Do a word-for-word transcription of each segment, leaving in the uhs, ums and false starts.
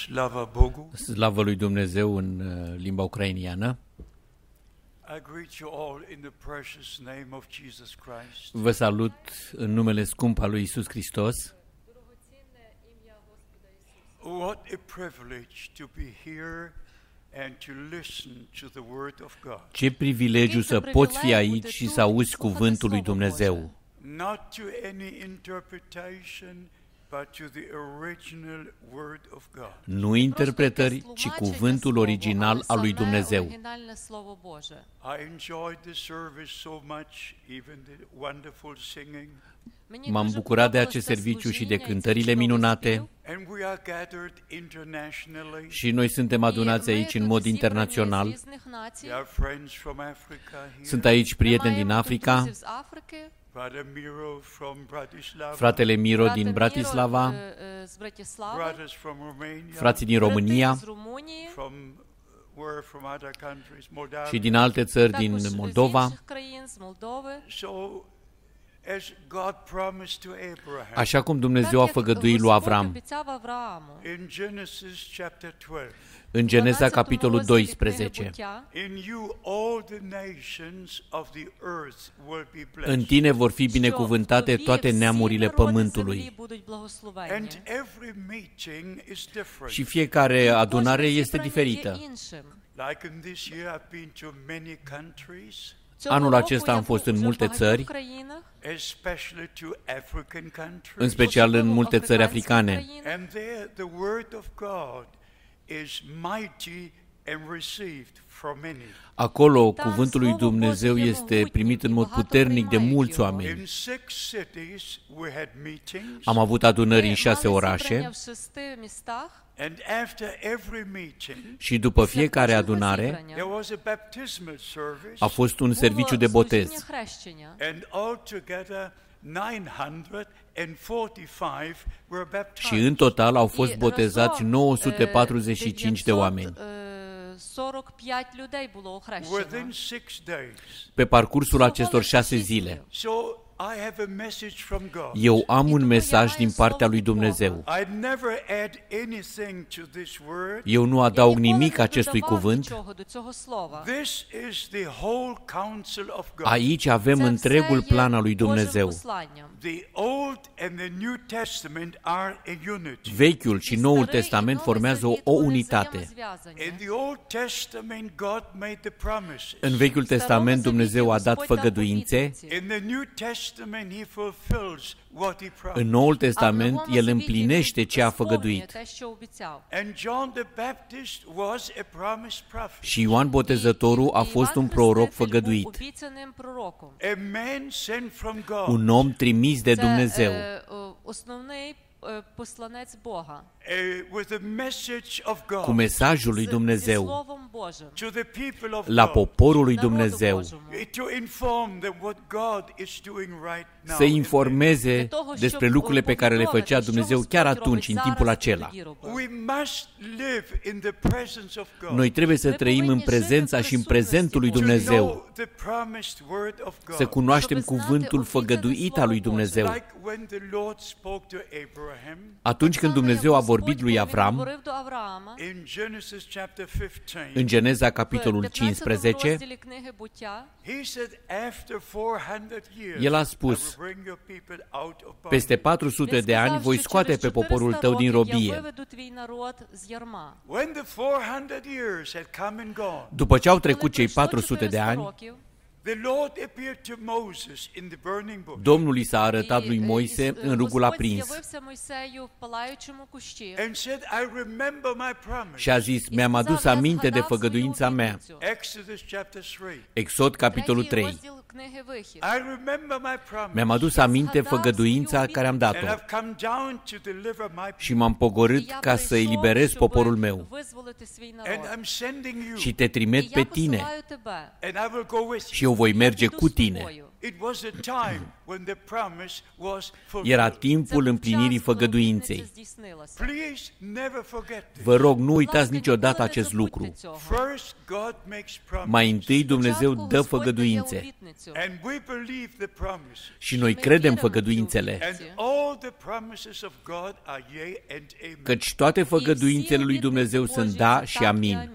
Slava Bogu. Slavă lui Dumnezeu în uh, limba ucrainiană. I greet you all in the precious name of Jesus Christ. Vă salut în numele scump al lui Iisus Hristos. What a privilege to be here and to listen to the word of God. Ce privilegiu să poți fi aici și să auzi cuvântul lui Dumnezeu. Not to any interpretation, but to the original word of God. Nu interpretări, ci cuvântul original al lui Dumnezeu. I enjoyed the service so much, even the wonderful singing. M-am bucurat de acest serviciu și de cântările minunate. And we are gathered internationally. Și noi suntem adunați aici în mod internațional. There are friends from Africa here. Sunt aici prieteni din Africa, Brother Miro from Bratislava. fratele Miro din Bratislava, Brothers from Romania. frații din România From were from other countries, Moldavia. și din alte țări din Moldova. So as God promised to Abraham. Așa cum Dumnezeu a făgăduit lui Avram. In Genesis chapter twelve. În Geneza capitolul doisprezece. In you all the nations of the earth will be blessed. În tine vor fi binecuvântate toate neamurile pământului. And every meeting is different. Și fiecare adunare este diferită. Like in this year I've been to many countries. Anul acesta am fost în multe țări, Especially to African countries. în special în multe țări africane. And there the word of God is mighty and received from many. Acolo cuvântul lui Dumnezeu este primit în mod puternic de mulți oameni. In six cities we had meetings. Am avut adunări în șase orașe And after every meeting, și după fiecare adunare there was a baptismal service. a fost un serviciu de botez. And altogether nine hundred forty-five were baptized. Și în total au fost botezați nouă sute patruzeci și cinci de oameni. Within six days. Pe parcursul acestor șase zile. So I have a message from God. Eu am un mesaj din partea lui Dumnezeu. I never add anything to this word. Eu nu adaug nimic acestui cuvânt. This is the whole counsel of God. Aici avem întregul plan al lui Dumnezeu. The Old and the New Testament are a unity. Vechiul și Noul Testament formează o, o unitate. In the Old Testament God made the promises. În Vechiul Testament Dumnezeu a dat făgăduințe. In the New Testament he fulfills what he promised. În Noul Testament El împlinește ce a făgăduit. And John the Baptist was a promised prophet. Și Ioan Botezătorul a fost un proroc făgăduit. A man sent from God. Un om trimis de Dumnezeu. Посланець Бога. With the message of God. Cu mesajul lui Dumnezeu. To the people of La God. poporul lui Dumnezeu. To inform them what God is doing right now. Să informeze despre lucrurile pe care le făcea Dumnezeu chiar atunci, în timpul acela. We must live in the presence of God. Noi trebuie să trăim în prezența și în prezentul lui Dumnezeu. The promised word of God. Să cunoaștem cuvântul făgăduit al lui Dumnezeu. Like when the Lord spoke to Abraham. Atunci când Dumnezeu a vorbit lui Avram, In Genesis chapter fifteen. în Geneza capitolul cincisprezece, He said after four hundred years. El a spus: I will bring your people out of bondage. peste patru sute de ani voi scoate pe poporul tău din robie. When the four hundred years had come and gone. După ce au trecut cei patru sute de ani, The Lord appeared to Moses in the burning bush. Domnul i s-a arătat lui Moise în rugul aprins And said, I remember my promise. și a zis: mi-am adus aminte de făgăduința mea. Exodus chapter three. Exod capitolul trei. I remember my promise. Mi-am adus aminte făgăduința care am dat-o And I've come down to deliver my people. și m-am pogorât ca să eliberez poporul meu And I'm sending you. și te trimit pe tine And I will go with și you. eu voi merge cu tine. Era timpul împlinirii făgăduinței. Vă rog, nu uitați niciodată acest lucru. Mai întâi Dumnezeu dă făgăduințe și noi credem făgăduințele, căci toate făgăduințele lui Dumnezeu sunt da și amin.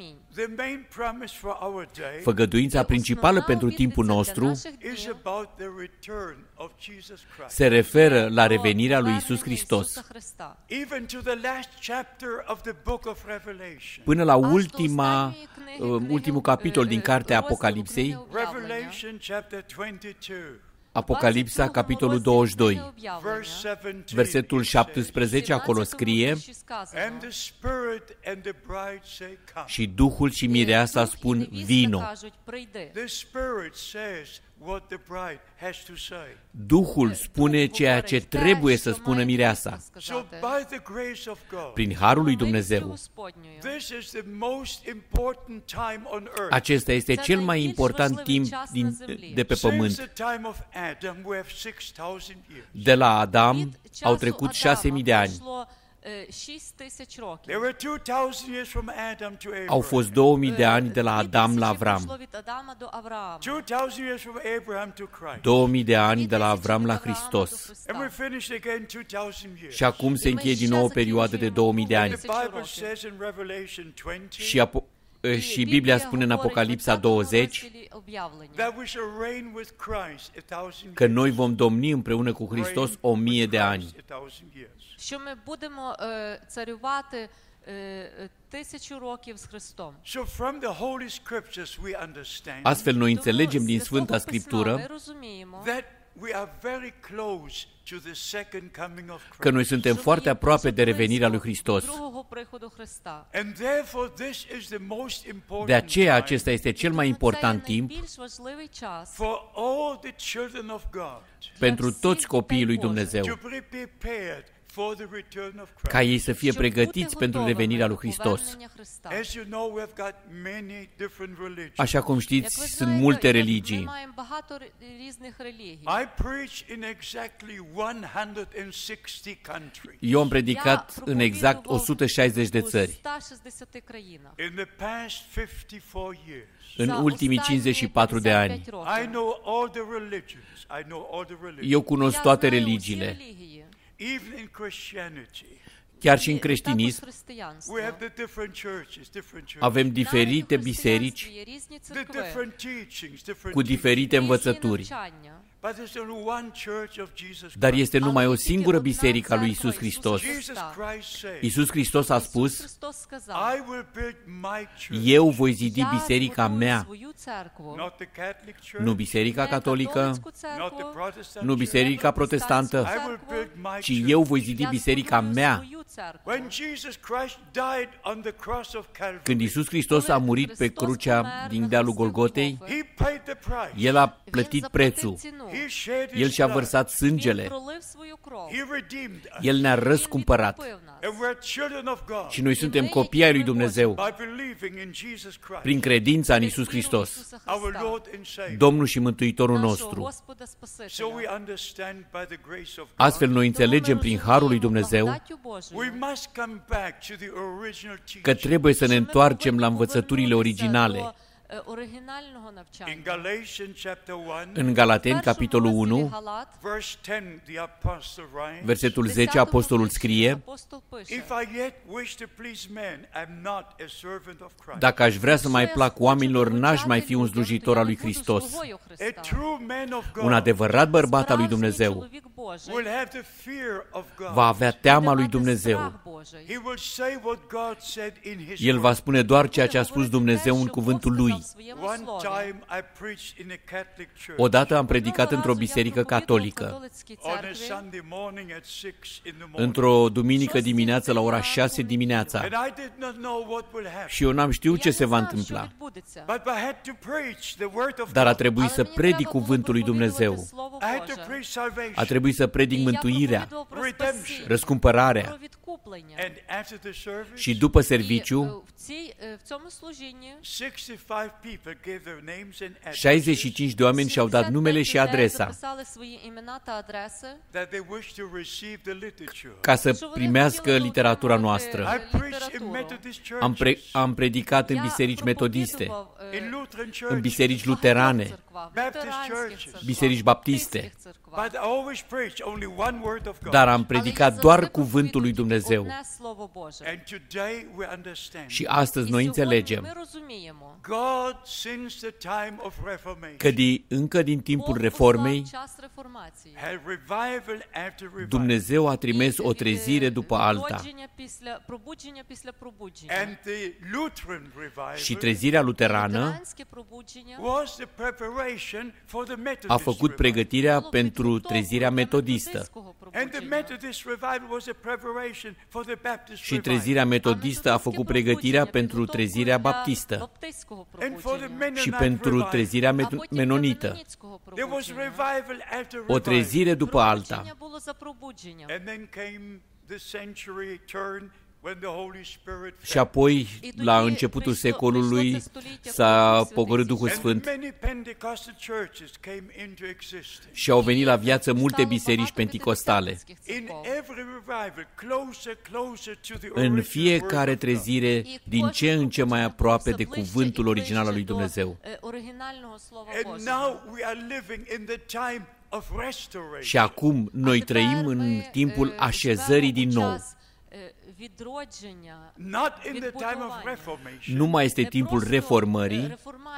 Făgăduința principală pentru timpul nostru se referă la revenirea lui Iisus Hristos. Până la ultima, ultimul capitol din cartea Apocalipsei, Apocalipsa, capitolul douăzeci și doi, versetul șaptesprezece, acolo scrie: și Duhul și Mireasa spun, vino. Duhul spune ceea ce trebuie să spună Mireasa. Prin harul lui Dumnezeu, acesta este cel mai important timp din, de pe pământ. De la Adam au trecut șase mii de ani. Au fost două mii de ani de la Adam la Avram, două mii de ani de la Avram la Hristos. Și acum se încheie din nou o perioadă de două mii de ani. Și, apo- și Biblia spune în Apocalipsa douăzeci că noi vom domni împreună cu Hristos o mie de ani. Що ми будемо е, царювати е, тисячу років з Христом. Astfel noi înțelegem din Sfânta Scriptură că noi suntem foarte aproape de revenirea lui Hristos. De aceea acesta este cel mai important timp pentru toți copiii lui Dumnezeu, ca ei să fie pregătiți pentru revenirea lui Hristos. Așa cum știți, sunt multe religii. Eu am predicat în exact o sută șaizeci de țări. În ultimii cincizeci și patru de ani, eu cunosc toate religiile. Chiar și în creștinism avem diferite biserici cu diferite învățături. Dar este numai o singură biserică a lui Iisus Hristos. Iisus Hristos a spus: eu voi zidi biserica mea, nu biserica catolică, nu biserica protestantă, ci eu voi zidi biserica mea. Când Iisus Hristos a murit pe crucea din dealul Golgotei, El a plătit prețul. El și-a vărsat sângele. El ne-a răscumpărat. Și noi suntem copii ai lui Dumnezeu prin credința în Iisus Hristos, Domnul și Mântuitorul nostru. Astfel noi înțelegem prin harul lui Dumnezeu că trebuie să ne întoarcem la învățăturile originale. În Galateni, capitolul unu, versetul zece, apostolul scrie: dacă aș vrea să mai plac oamenilor, n-aș mai fi un slujitor al lui Hristos. Un adevărat bărbat al lui Dumnezeu va avea teama lui Dumnezeu. El va spune doar ceea ce a spus Dumnezeu în cuvântul lui. Odată am predicat într-o biserică catolică. Într-o duminică dimineață la ora șase dimineața. Și eu n-am știut ce se va întâmpla. Dar a trebuit să predic cuvântul lui Dumnezeu. A trebuit să predic mântuirea, răscumpărarea. Și după serviciu, șaizeci și cinci de oameni și-au dat numele și adresa ca să primească literatura noastră. Am, pre- am predicat în biserici metodiste, în biserici luterane, biserici baptiste, dar am predicat doar cuvântul lui Dumnezeu. Și astăzi noi înțelegem că de, încă din timpul Reformei, Dumnezeu a trimis o trezire după alta. Și trezirea luterană a făcut pregătirea pentru trezirea metodistă. Și trezirea metodistă a făcut pregătirea pentru trezirea baptistă și pentru trezirea menonită. O trezire după alta. Și apoi, la începutul secolului, s-a pogorât Duhul Sfânt și au venit la viață multe biserici penticostale. În fiecare trezire, din ce în ce mai aproape de cuvântul original al lui Dumnezeu. Și acum noi trăim în timpul așezării din nou. Nu mai este timpul reformării,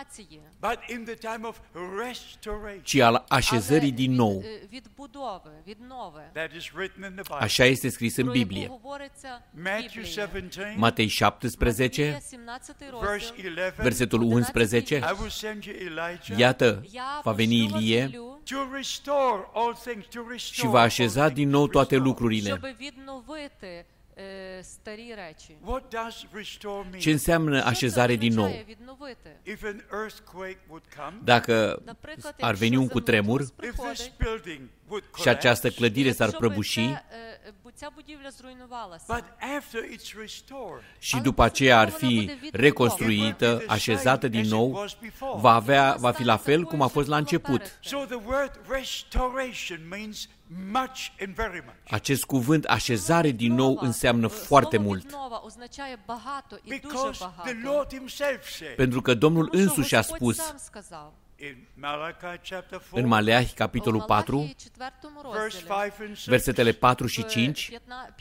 ci al așezării din nou. Așa este scris în Biblie. Matei șaptesprezece, versetul unsprezece, iată, va veni Ilie și va așeza din nou toate lucrurile. Ce înseamnă așezare din nou? Dacă ar veni un cutremur și această clădire s-ar prăbuși, și după aceea ar fi reconstruită, așezată din nou, va, avea, va fi la fel cum a fost la început. Acest cuvânt, așezare din nou, înseamnă foarte mult. Pentru că Domnul însuși a spus în Maleahi, capitolul patru, versetele patru și cinci,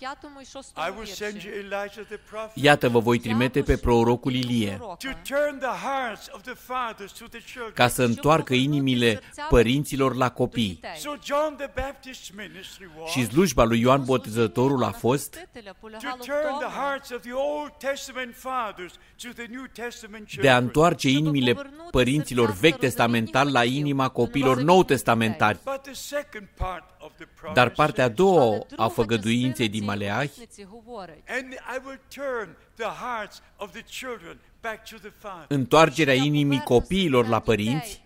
iată, vă voi trimite pe prorocul Ilie, ca să întoarcă inimile părinților la copii. Și slujba lui Ioan Botezătorul a fost de a întoarce inimile părinților vechi testamentari la inima copiilor nou testamentari. Dar partea a doua a făgăduinței din Maleahi, întoarcerea inimii copiilor la părinți.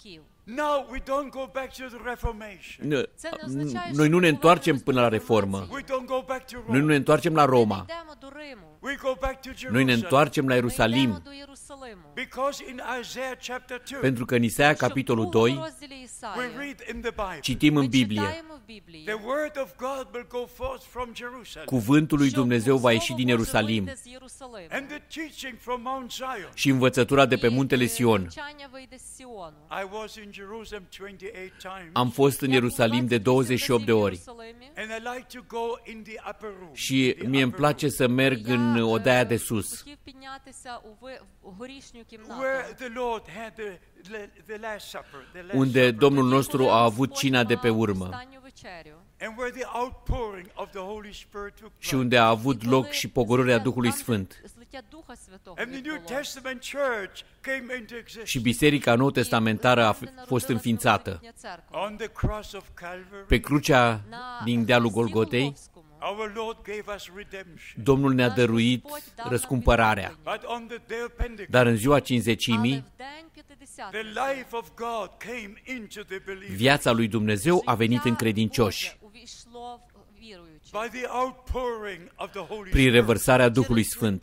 Noi nu ne întoarcem până la Reformă. Noi nu ne întoarcem la Roma. Noi ne întoarcem la Ierusalim. Pentru că în Isaia, capitolul doi, citim în Biblie, cuvântul lui Dumnezeu va ieși din Ierusalim și învățătura de pe muntele Sion. Am fost în Ierusalim de douăzeci și opt de ori și mie îmi place să merg în odaia de sus, unde Domnul nostru a avut cina de pe urmă și unde a avut loc și pogorârea Duhului Sfânt. Și Biserica Nou Testamentară a fost înființată. Pe crucea din dealul Golgotei, Domnul ne-a dăruit răscumpărarea. Dar în ziua Cincizecimii, viața lui Dumnezeu a venit în credincioși. prin revărsarea Duhului Sfânt.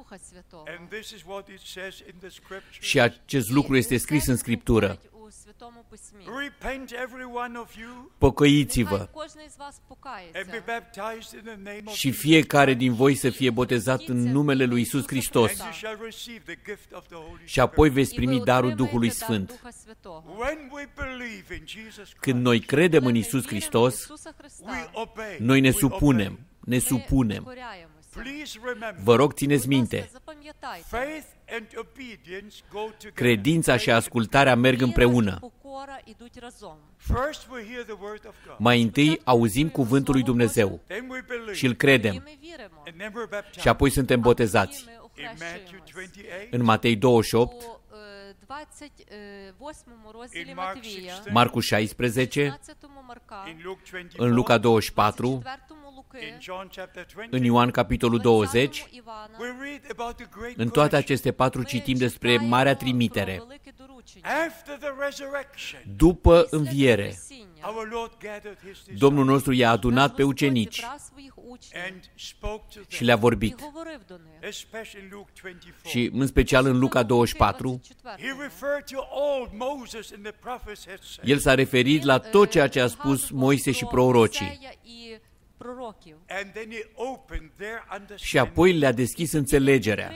Și acest lucru este scris în Scriptură. Pocăiți-vă și fiecare din voi să fie botezat în numele lui Iisus Hristos și apoi veți primi darul Duhului Sfânt. Când noi credem în Iisus Hristos, noi ne supunem, ne supunem. Vă rog, țineți minte, credința și ascultarea merg împreună. Mai întâi auzim cuvântul lui Dumnezeu și îl credem și apoi suntem botezați. În Matei douăzeci și opt, Marcu șaisprezece, în Luca douăzeci și patru, în Ioan capitolul douăzeci, în toate aceste patru citim despre marea trimitere. După înviere, Domnul nostru i-a adunat pe ucenici și le-a vorbit. Și în special în Luca douăzeci și patru, el s-a referit la tot ceea ce a spus Moise și prorocii. Și apoi le-a deschis înțelegerea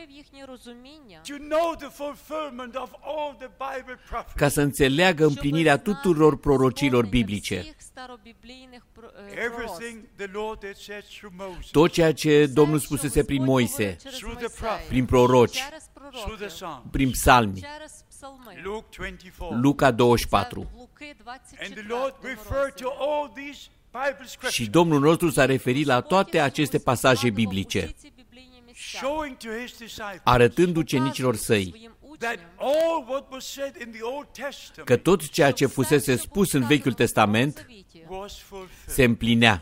ca să înțeleagă împlinirea tuturor prorocilor biblice. Tot ceea ce Domnul spusese prin Moise, prin proroci, prin psalmi. Luca douăzeci și patru. Și Domnul nostru s-a referit la toate aceste pasaje biblice, arătând ucenicilor săi că tot ceea ce fusese spus în Vechiul Testament se împlinea.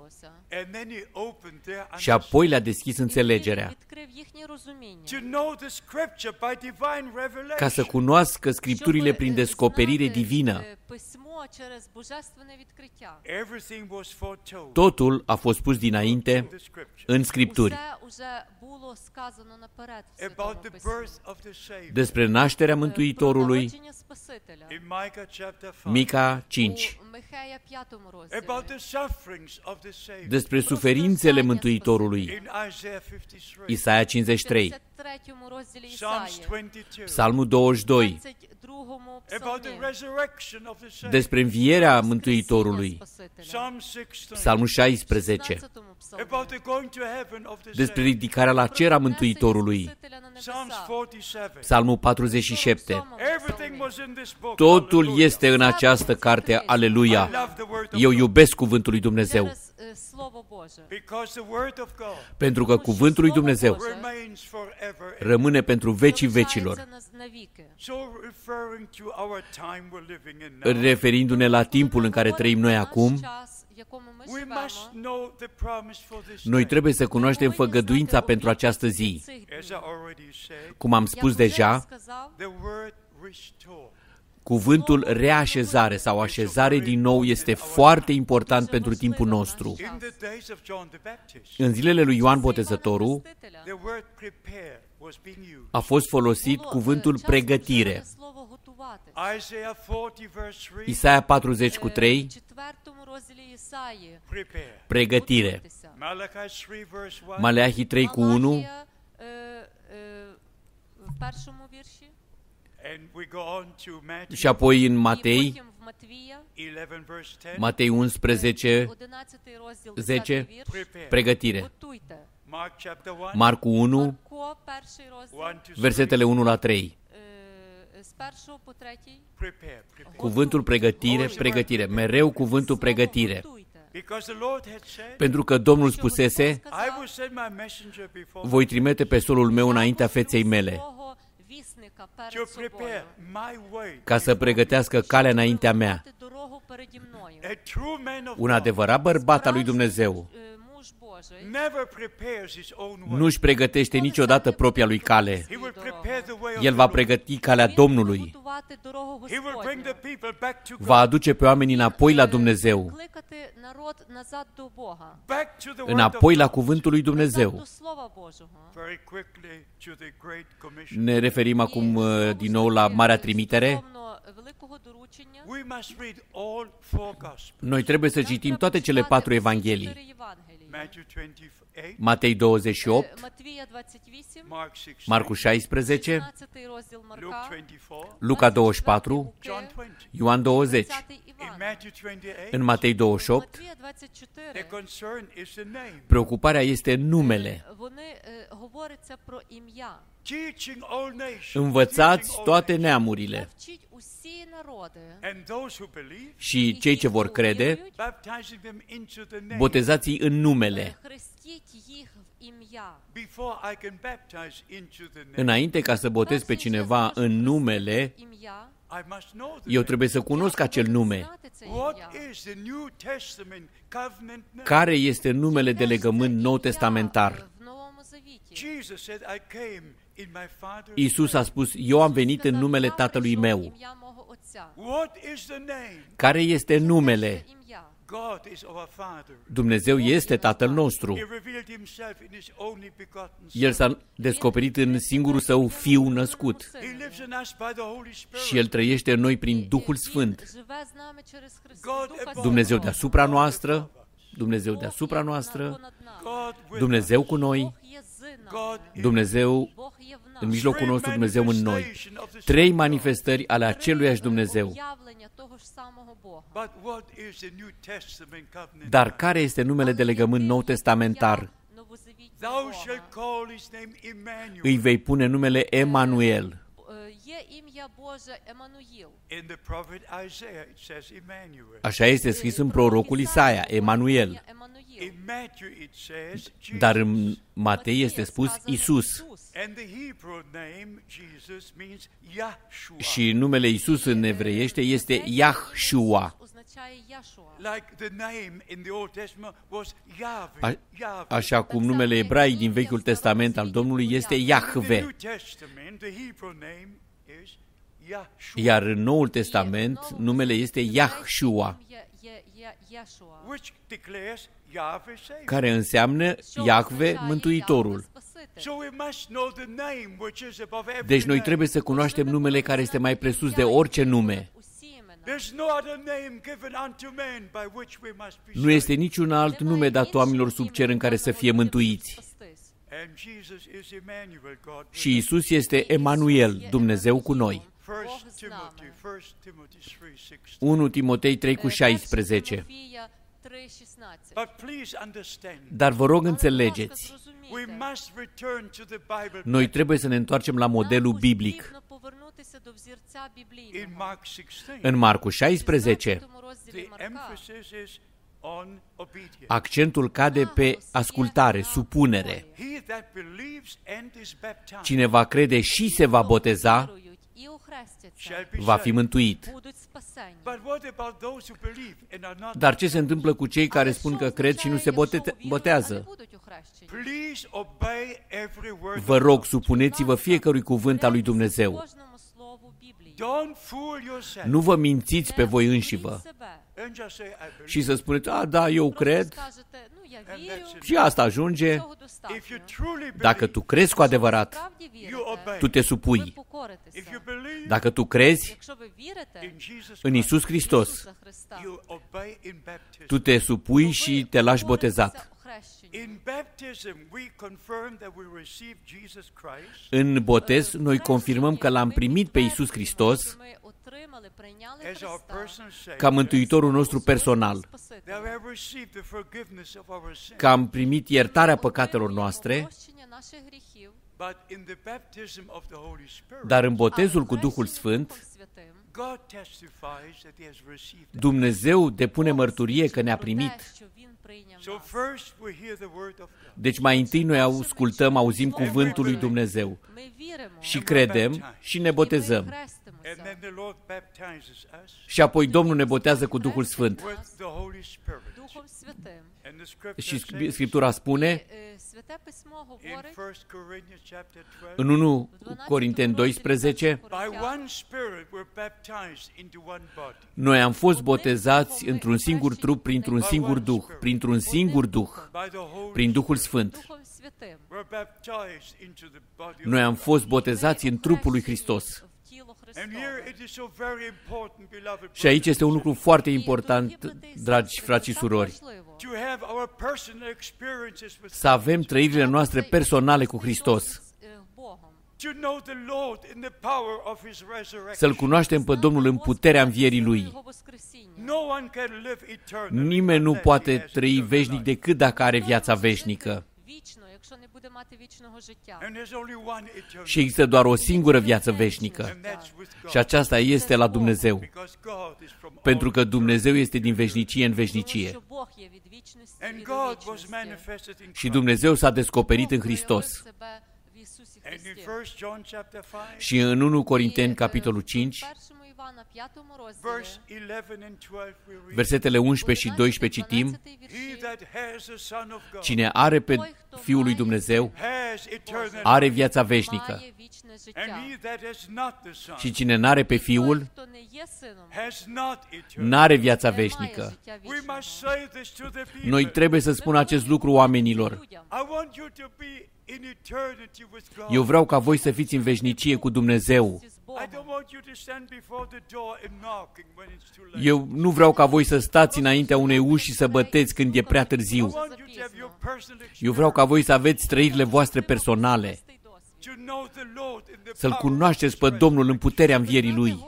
Și apoi le-a deschis înțelegerea ca să cunoască Scripturile prin descoperire divină. Totul a fost pus dinainte în Scripturi. Despre nașterea Mântuitorului, Mica cinci. Despre suferințele Mântuitorului, Isaia cincizeci și trei. Psalmul douăzeci și doi. Despre învierea Mântuitorului, Psalmul șaisprezece. Despre ridicarea la cer a Mântuitorului, Psalmul patruzeci și șapte. Totul este în această carte, aleluia! Eu iubesc cuvântul lui Dumnezeu, pentru că cuvântul lui Dumnezeu rămâne pentru vecii vecilor. Referindu-ne la timpul în care trăim noi acum, noi trebuie să cunoaștem făgăduința pentru această zi. Cum am spus deja, cuvântul reașezare sau așezare din nou este foarte important pentru timpul nostru. În zilele lui Ioan Botezătorul a fost folosit cuvântul pregătire. Isaia patruzeci cu trei, pregătire. Maleahi trei cu unu, și apoi în Matei, Matei unsprezece, zece, pregătire. Marcu unu, versetele unu la trei. Cuvântul pregătire, pregătire, mereu cuvântul pregătire. Pentru că Domnul spusese, voi trimite pe solul meu înaintea feței mele, ca să pregătească calea înaintea mea. Un adevărat bărbat al lui Dumnezeu nu-și pregătește niciodată propria lui cale. El va pregăti calea Domnului відкривати дорогу He will bring the Господню. people back to va God, aduce pe oameni înapoi la Dumnezeu, Кликати народ назад до Бога. back to the word of înapoi la God. cuvântul lui Назад Dumnezeu. до Слова Божого. Very quickly to the Great Commission. Ne referim acum І uh, знову din ж nou la таки, Marea Trimitere. стосовно великого доручення, We must read all four Gospels. Noi trebuie să citim toate cele patru evanghelii. чотири Євангелії. Matthew twenty-eight, Matei douăzeci și opt, Матвія двадцять вісім, Mark sixteen, Marcu șaisprezece, шістнадцятий розділ Luke Марка, twenty-four, Luca douăzeci și patru, John twenty. Ioan douăzeci. двадцятий In Іван. Matthew twenty-eight, În Matei douăzeci și opt, Матвія двадцять the чотири. concern is the name. preocuparea este numele. Вони е, говориться про ім'я. Teaching all nations. Învățați teaching all toate nations. neamurile Вчіть усі народи. And those who believe, și cei ce vor crede, baptizing them into the name. botezați-i în numele. Хрестіть їх в ім'я. Before I can baptize into the name, Înainte ca să botez pe cineva în numele, Ім'я. I must know the eu name. trebuie să cunosc acel nume. Знати це What ім'я. is the New Testament covenant name? Care este numele de Яке ж це legământ nou ім'я testamentar? в Новому Завіті? Jesus said, I came in my Father's Iisus a name. spus, eu am venit în Сказав, numele «Я Tatălui прийшов в meu. ім'я мого Отця». What is the name? Care este numele? Це ім'я. God is our Father. Dumnezeu este Tatăl nostru. He revealed himself in his only begotten El Son. s-a descoperit în singurul său Fiu născut He lives in us by the Holy Spirit. și El trăiește în noi prin Duhul Він Sfânt. живе з нами через Христа. God Духа above Dumnezeu Святого. deasupra noastră, Dumnezeu Бог deasupra є noastră, понад нами. God with Dumnezeu us. cu noi, Бог є з нами. God in Dumnezeu Бог є в în нас. mijlocul Three nostru, Dumnezeu în noi. manifestation of the Trei Son of God. manifestări ale aceluiași Dumnezeu. Об'явлення того ж самого Бога. But what is the New Testament covenant? Dar care este numele de legământ nou testamentar? Новозавітнього Thou Бога. shalt call his name Emmanuel. Îi vei pune numele Emanuel. Е, Є ім'я Боже Еммануїл. In the prophet Isaiah it says Emmanuel. Așa este scris în prorocul Isaia, Emanuel. Еммануїл. In Matthew it says Jesus. Dar în Matei este spus Isus. And the Hebrew name Jesus means Yahshua. Și numele Isus în evreiește este Yahshua. Означає Яшуа. Like the name in the Old Testament was Yahweh. A- Yahweh. Așa cum numele ebraic din Vechiul Testament al Domnului este In the Yahve. New Testament the Hebrew name is Yahshua. Iar în Noul Testament numele este Yahshua, Яшуа. Which declares Yahweh Savior. care înseamnă Iahve Mântuitorul. So we must know the name which is above every Deci noi name. trebuie să cunoaștem numele care este mai presus de orice nume. There's no other name given unto men by which we must be Nu este saved. niciun alt nume dat oamenilor sub cer în care să fie mântuiți. And Jesus is Emmanuel, God with Și Isus este Emanuel, Dumnezeu cu noi. First Timothy, First Timothy three sixteen. unu Timotei trei cu șaisprezece. But please understand, Dar vă rog înțelegeți, we must return to the Bible. noi trebuie să ne întoarcem la modelul biblic. In Mark sixteen, În Marcu șaisprezece, the emphasis is on obedience. accentul cade pe ascultare, supunere. He that believes and is baptized Cine va crede și se va boteza, shall be va fi saved. mântuit. But what about those who believe and are not? Dar ce se întâmplă cu cei care spun că cred și nu se bote- botează? Please obey every word. Vă rog, supuneți-vă fiecărui cuvânt al lui Dumnezeu. Don't fool yourself. Nu vă mințiți pe voi înșivă And just say, I believe. și să spuneți, a, da, eu cred cred și asta ajunge. If you truly believe, Dacă tu crezi cu adevărat, you obey. tu te supui. If you believe Dacă tu crezi Якщо ви вірите in Jesus în Christ, Isus Hristos, Ісуса Христа, you obey in baptism. tu te supui și te lași botezat. In baptism, we confirm that we receive Jesus Christ În botez, noi confirmăm că l-am primit pe Isus Hristos as our personal ca Savior, Mântuitorul nostru personal, that we have received the forgiveness of our sins. că am primit iertarea păcatelor noastre, But in the baptism of the Holy Spirit, dar în botezul cu Duhul Sfânt, God testifies that He has received us. Dumnezeu depune mărturie că ne-a primit. So first we hear the word of God. Deci mai întâi noi ascultăm, auzim cuvântul lui Dumnezeu și credem și ne botezăm. Și apoi Domnul ne botează cu Duhul Sfânt. Și Scriptura spune în întâi Corinteni doisprezece, noi am fost botezați într-un singur trup, printr-un singur Duh, printr-un singur Duh, prin Duhul Sfânt. Noi am fost botezați în trupul lui Hristos. Și aici este un lucru foarte important, dragi frați și surori, să avem trăirile noastre personale cu Hristos. Să-L cunoaștem pe Domnul în puterea învierii Lui. Nimeni nu poate trăi veșnic decât dacă are viața veșnică. Și există doar o singură viață veșnică. Și aceasta este la Dumnezeu. Pentru că Dumnezeu este din veșnicie în veșnicie. Și Dumnezeu s-a descoperit în Hristos. Și în întâi Corinteni, capitolul cinci, versetele unsprezece și doisprezece citim: cine are pe Fiul lui Dumnezeu are viața veșnică. Și cine n-are pe Fiul n-are viața veșnică. Noi trebuie să spunem acest lucru oamenilor. Eu vreau ca voi să fiți în veșnicie cu Dumnezeu. Eu nu vreau ca voi să stați înaintea unei uși și să băteți când e prea târziu. Eu vreau ca voi să aveți trăirile voastre personale. Să-L cunoașteți pe Domnul în puterea învierii Lui.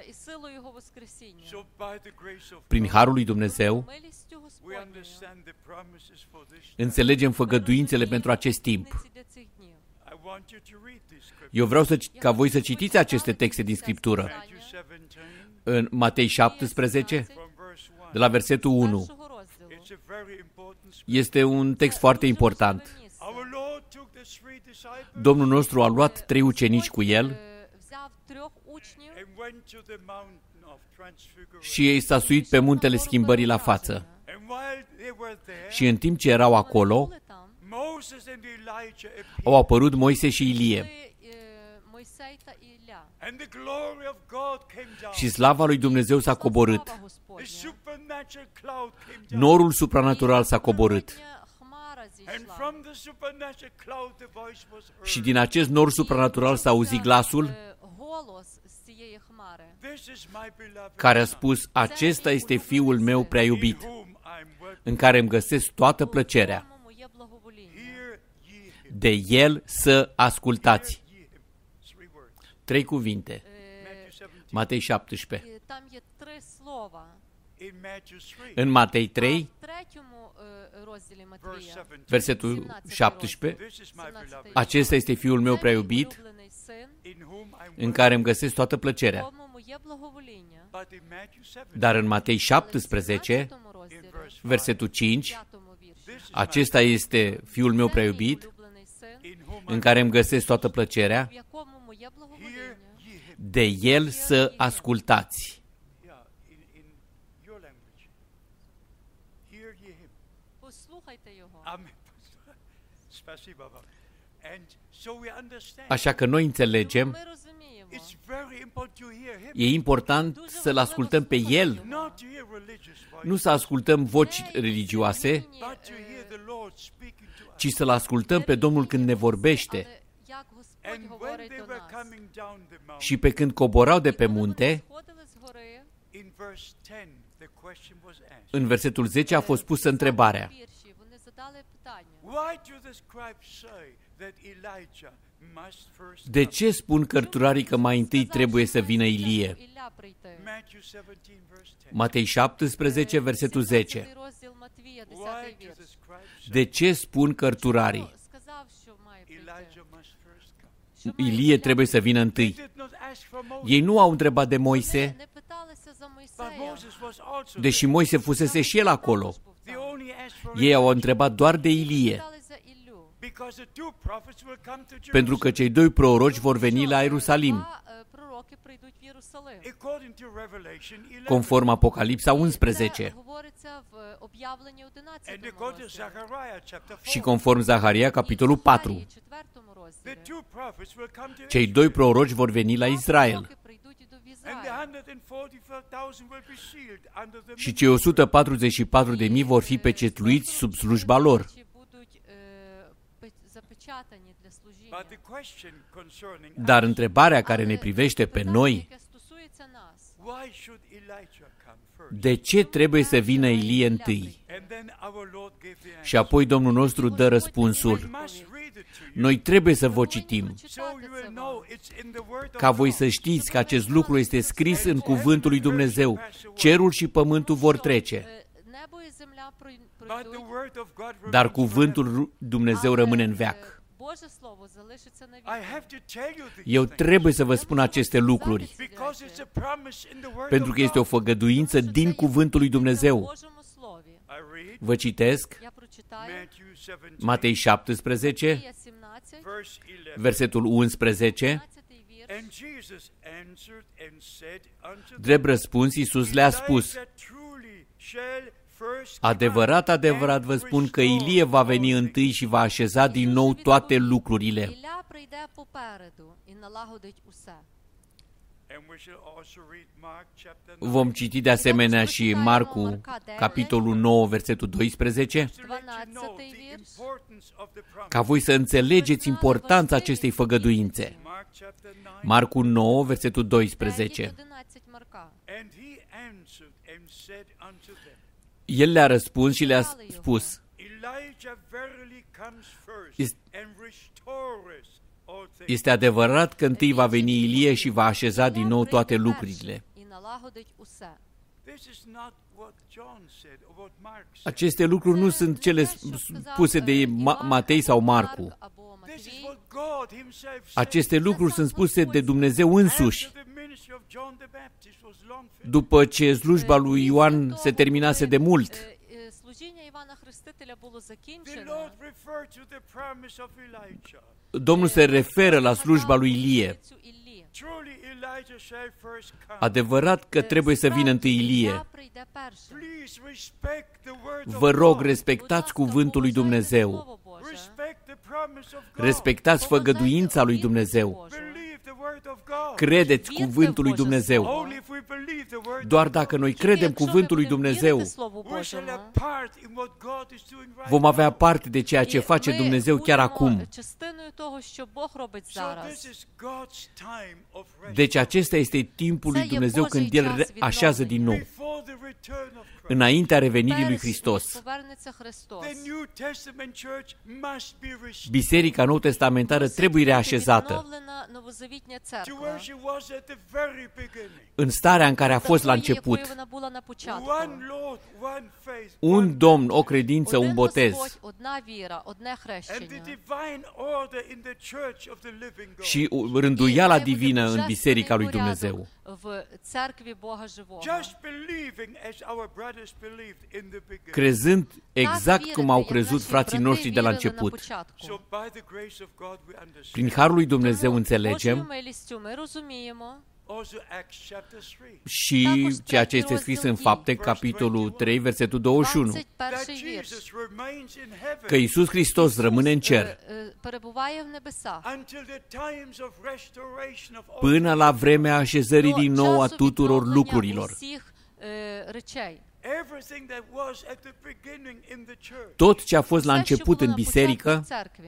Prin harul lui Dumnezeu înțelegem făgăduințele pentru acest timp. Eu vreau să, ca voi să citiți aceste texte din Scriptură. În Matei șaptesprezece, de la versetul unu. Este un text foarte important. Domnul nostru a luat trei ucenici cu El și ei s-a suit pe muntele schimbării la față. Și în timp ce erau acolo, au apărut Moise și Ilie. Și slava lui Dumnezeu s-a coborât. Norul supranatural s-a coborât. Și din acest nor supranatural s-a auzit glasul care a spus: acesta este Fiul meu prea iubit, în care îmi găsesc toată plăcerea. De El să ascultați. Trei cuvinte. Matei șaptesprezece. În Matei trei, versetul șaptesprezece, acesta este Fiul meu prea iubit, în care îmi găsesc toată plăcerea. Dar în Matei șaptesprezece, versetul cinci, acesta este Fiul meu prea iubit, în care îmi găsesc toată plăcerea, de El să ascultați. Așa că noi înțelegem, e important să-L ascultăm pe El, nu să ascultăm voci religioase, ci să-L ascultăm pe Domnul când ne vorbește. Și pe când coborau de pe munte, în versetul zece a fost pusă întrebarea: de ce spun cărturarii că mai întâi trebuie să vină Ilie? Matei șaptesprezece, versetul zece. De ce spun cărturarii? Ilie trebuie să vină întâi. Ei nu au întrebat de Moise, deși Moise fusese și el acolo. Ei au întrebat doar de Ilie, pentru că cei doi proroci vor veni la Ierusalim. conform Apocalipsa unsprezece și conform Zaharia, capitolul patru. Cei doi proroci vor veni la Israel și cei o sută patruzeci și patru de mii vor fi pecetluiți sub slujba lor. Dar întrebarea care ne privește pe noi: de ce trebuie să vină Ilie întâi? Și apoi Domnul nostru dă răspunsul. Noi trebuie să vă citim, ca voi să știți că acest lucru este scris în cuvântul lui Dumnezeu. Cerul și pământul vor trece, dar cuvântul lui Dumnezeu rămâne în veac. Eu trebuie să vă spun aceste lucruri, pentru că este o făgăduință din cuvântul lui Dumnezeu. Vă citesc Matei șaptesprezece, versetul unsprezece. Drept răspuns, Iisus le-a spus: adevărat, adevărat vă spun că Ilie va veni întâi și va așeza din nou toate lucrurile. Vom citi de asemenea și Marcu, capitolul nouă, versetul doisprezece, ca voi să înțelegeți importanța acestei făgăduințe. Marcu nouă, versetul doisprezece. El le-a răspuns și le-a spus: este adevărat că întâi va veni Ilie și va așeza din nou toate lucrurile. Aceste lucruri nu sunt cele spuse de Matei sau Marcu. Aceste lucruri sunt spuse de Dumnezeu însuși, după ce slujba lui Ioan se terminase de mult. Domnul se referă la slujba lui Ilie. Adevărat că trebuie să vină întâi Ilie. Vă rog, respectați cuvântul lui Dumnezeu. Respectați făgăduința lui Dumnezeu. Credeți cuvântul lui Dumnezeu. Doar dacă noi credem cuvântul lui Dumnezeu, vom avea parte de ceea ce face Dumnezeu chiar acum. Deci acesta este timpul lui Dumnezeu când El așează din nou, înaintea revenirii lui Hristos. Biserica nou-testamentară trebuie reașezată în starea în care a fost la început. Un Domn, o credință, un botez. Și rânduiala divină în Biserica lui Dumnezeu. Crezând exact cum au crezut frații noștri de la început. Prin harul lui Dumnezeu înțelegem și ceea ce este scris în Fapte, capitolul trei, versetul douăzeci și unu, că Iisus Hristos rămâne în cer până la vremea așezării din nou a tuturor lucrurilor. Tot ce a fost la început în biserică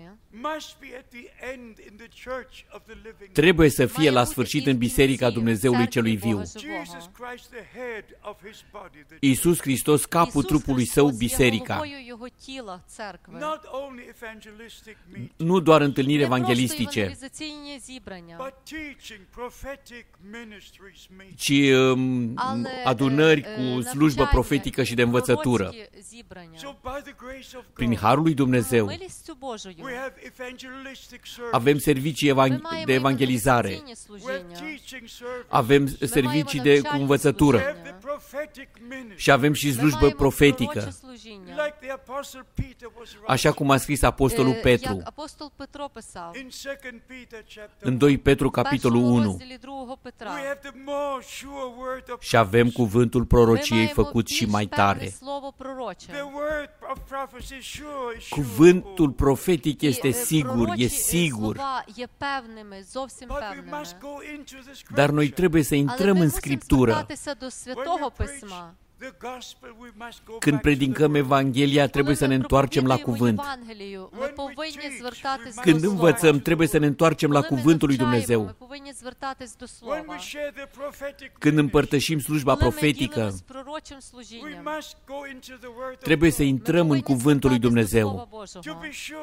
trebuie să fie la sfârșit în Biserica Dumnezeului celui viu. Iisus Hristos, capul trupului său, biserica. Nu doar întâlniri evanghelistice, ci um, adunări cu slujbă profetică și de învățătură. Prin harul lui Dumnezeu avem servicii evang- de evangelizare, avem servicii de cu învățătură și avem și slujbă profetică служіння. Așa cum a scris apostolul Е, Petru Як апостол Петро писав. în doi Petru, capitolul В першому unu. розділі другого Петра. Și avem cuvântul prorociei Ми făcut маємо și більш mai певне tare. слово пророче. Cuvântul profetic І, este е, sigur, пророчі, e е, sigur, слова є певними, зовсім певними. dar noi trebuie să Але intrăm ми în мусимо Scriptură. звертатися до Святого Письма. Când predicăm Evanghelia, trebuie să ne întoarcem la cuvânt. Євангелію, ми повинні звертатись Când до învățăm, Слова. trebuie să ne întoarcem la Коли ми cuvântul lui навчаємо, Dumnezeu. Ми повинні звертатись до Слова. Când împărtășim slujba Коли ми profetică, ділимось пророчим служінням, trebuie să ми intrăm în повинні cuvântul lui звертатись до Слова Dumnezeu, Божого.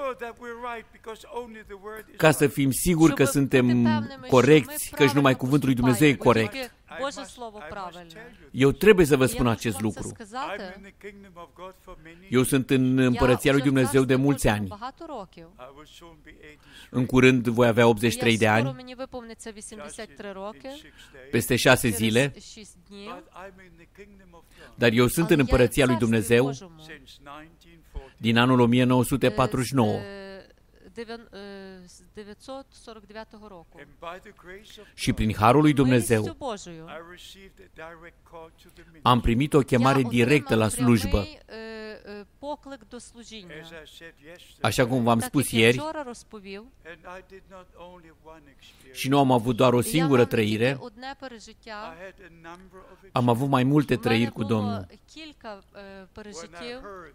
ca să fim siguri că Щоб бути suntem певними, corecți, що ми căci numai правильно cuvântul lui Dumnezeu e поступаємо, corect. тільки Боже Слово правильне. Eu trebuie să vă Я spun можу acest вам це lucru. сказати. Eu sunt în împărăția lui Я вже в Dumnezeu de Царстві mulți Божому ani. багато років. În curând voi avea optzeci și trei de Я скоро ani, мені виповниться вісімдесят три роки. peste șase zile, Через шість днів. dar eu sunt în Але я împărăția в lui Царстві Dumnezeu Божому. din anul o mie nouă sute Е, patruzeci și nouă. з, е, дев'ян- е, з дев'ятсот сорок дев'ятого року. Și prin Harul lui Милістю Dumnezeu Божою am primit o chemare я directă la отримав slujbă. прямий, е, е, поклик до служіння. Așa cum v-am Так, spus як я ieri, вчора розповів, și nu am avut doar o я singură мав не trăire, тільки одне пережиття, am avut mai multe в мене trăiri cu було Domnul. кілька е, пережиттів,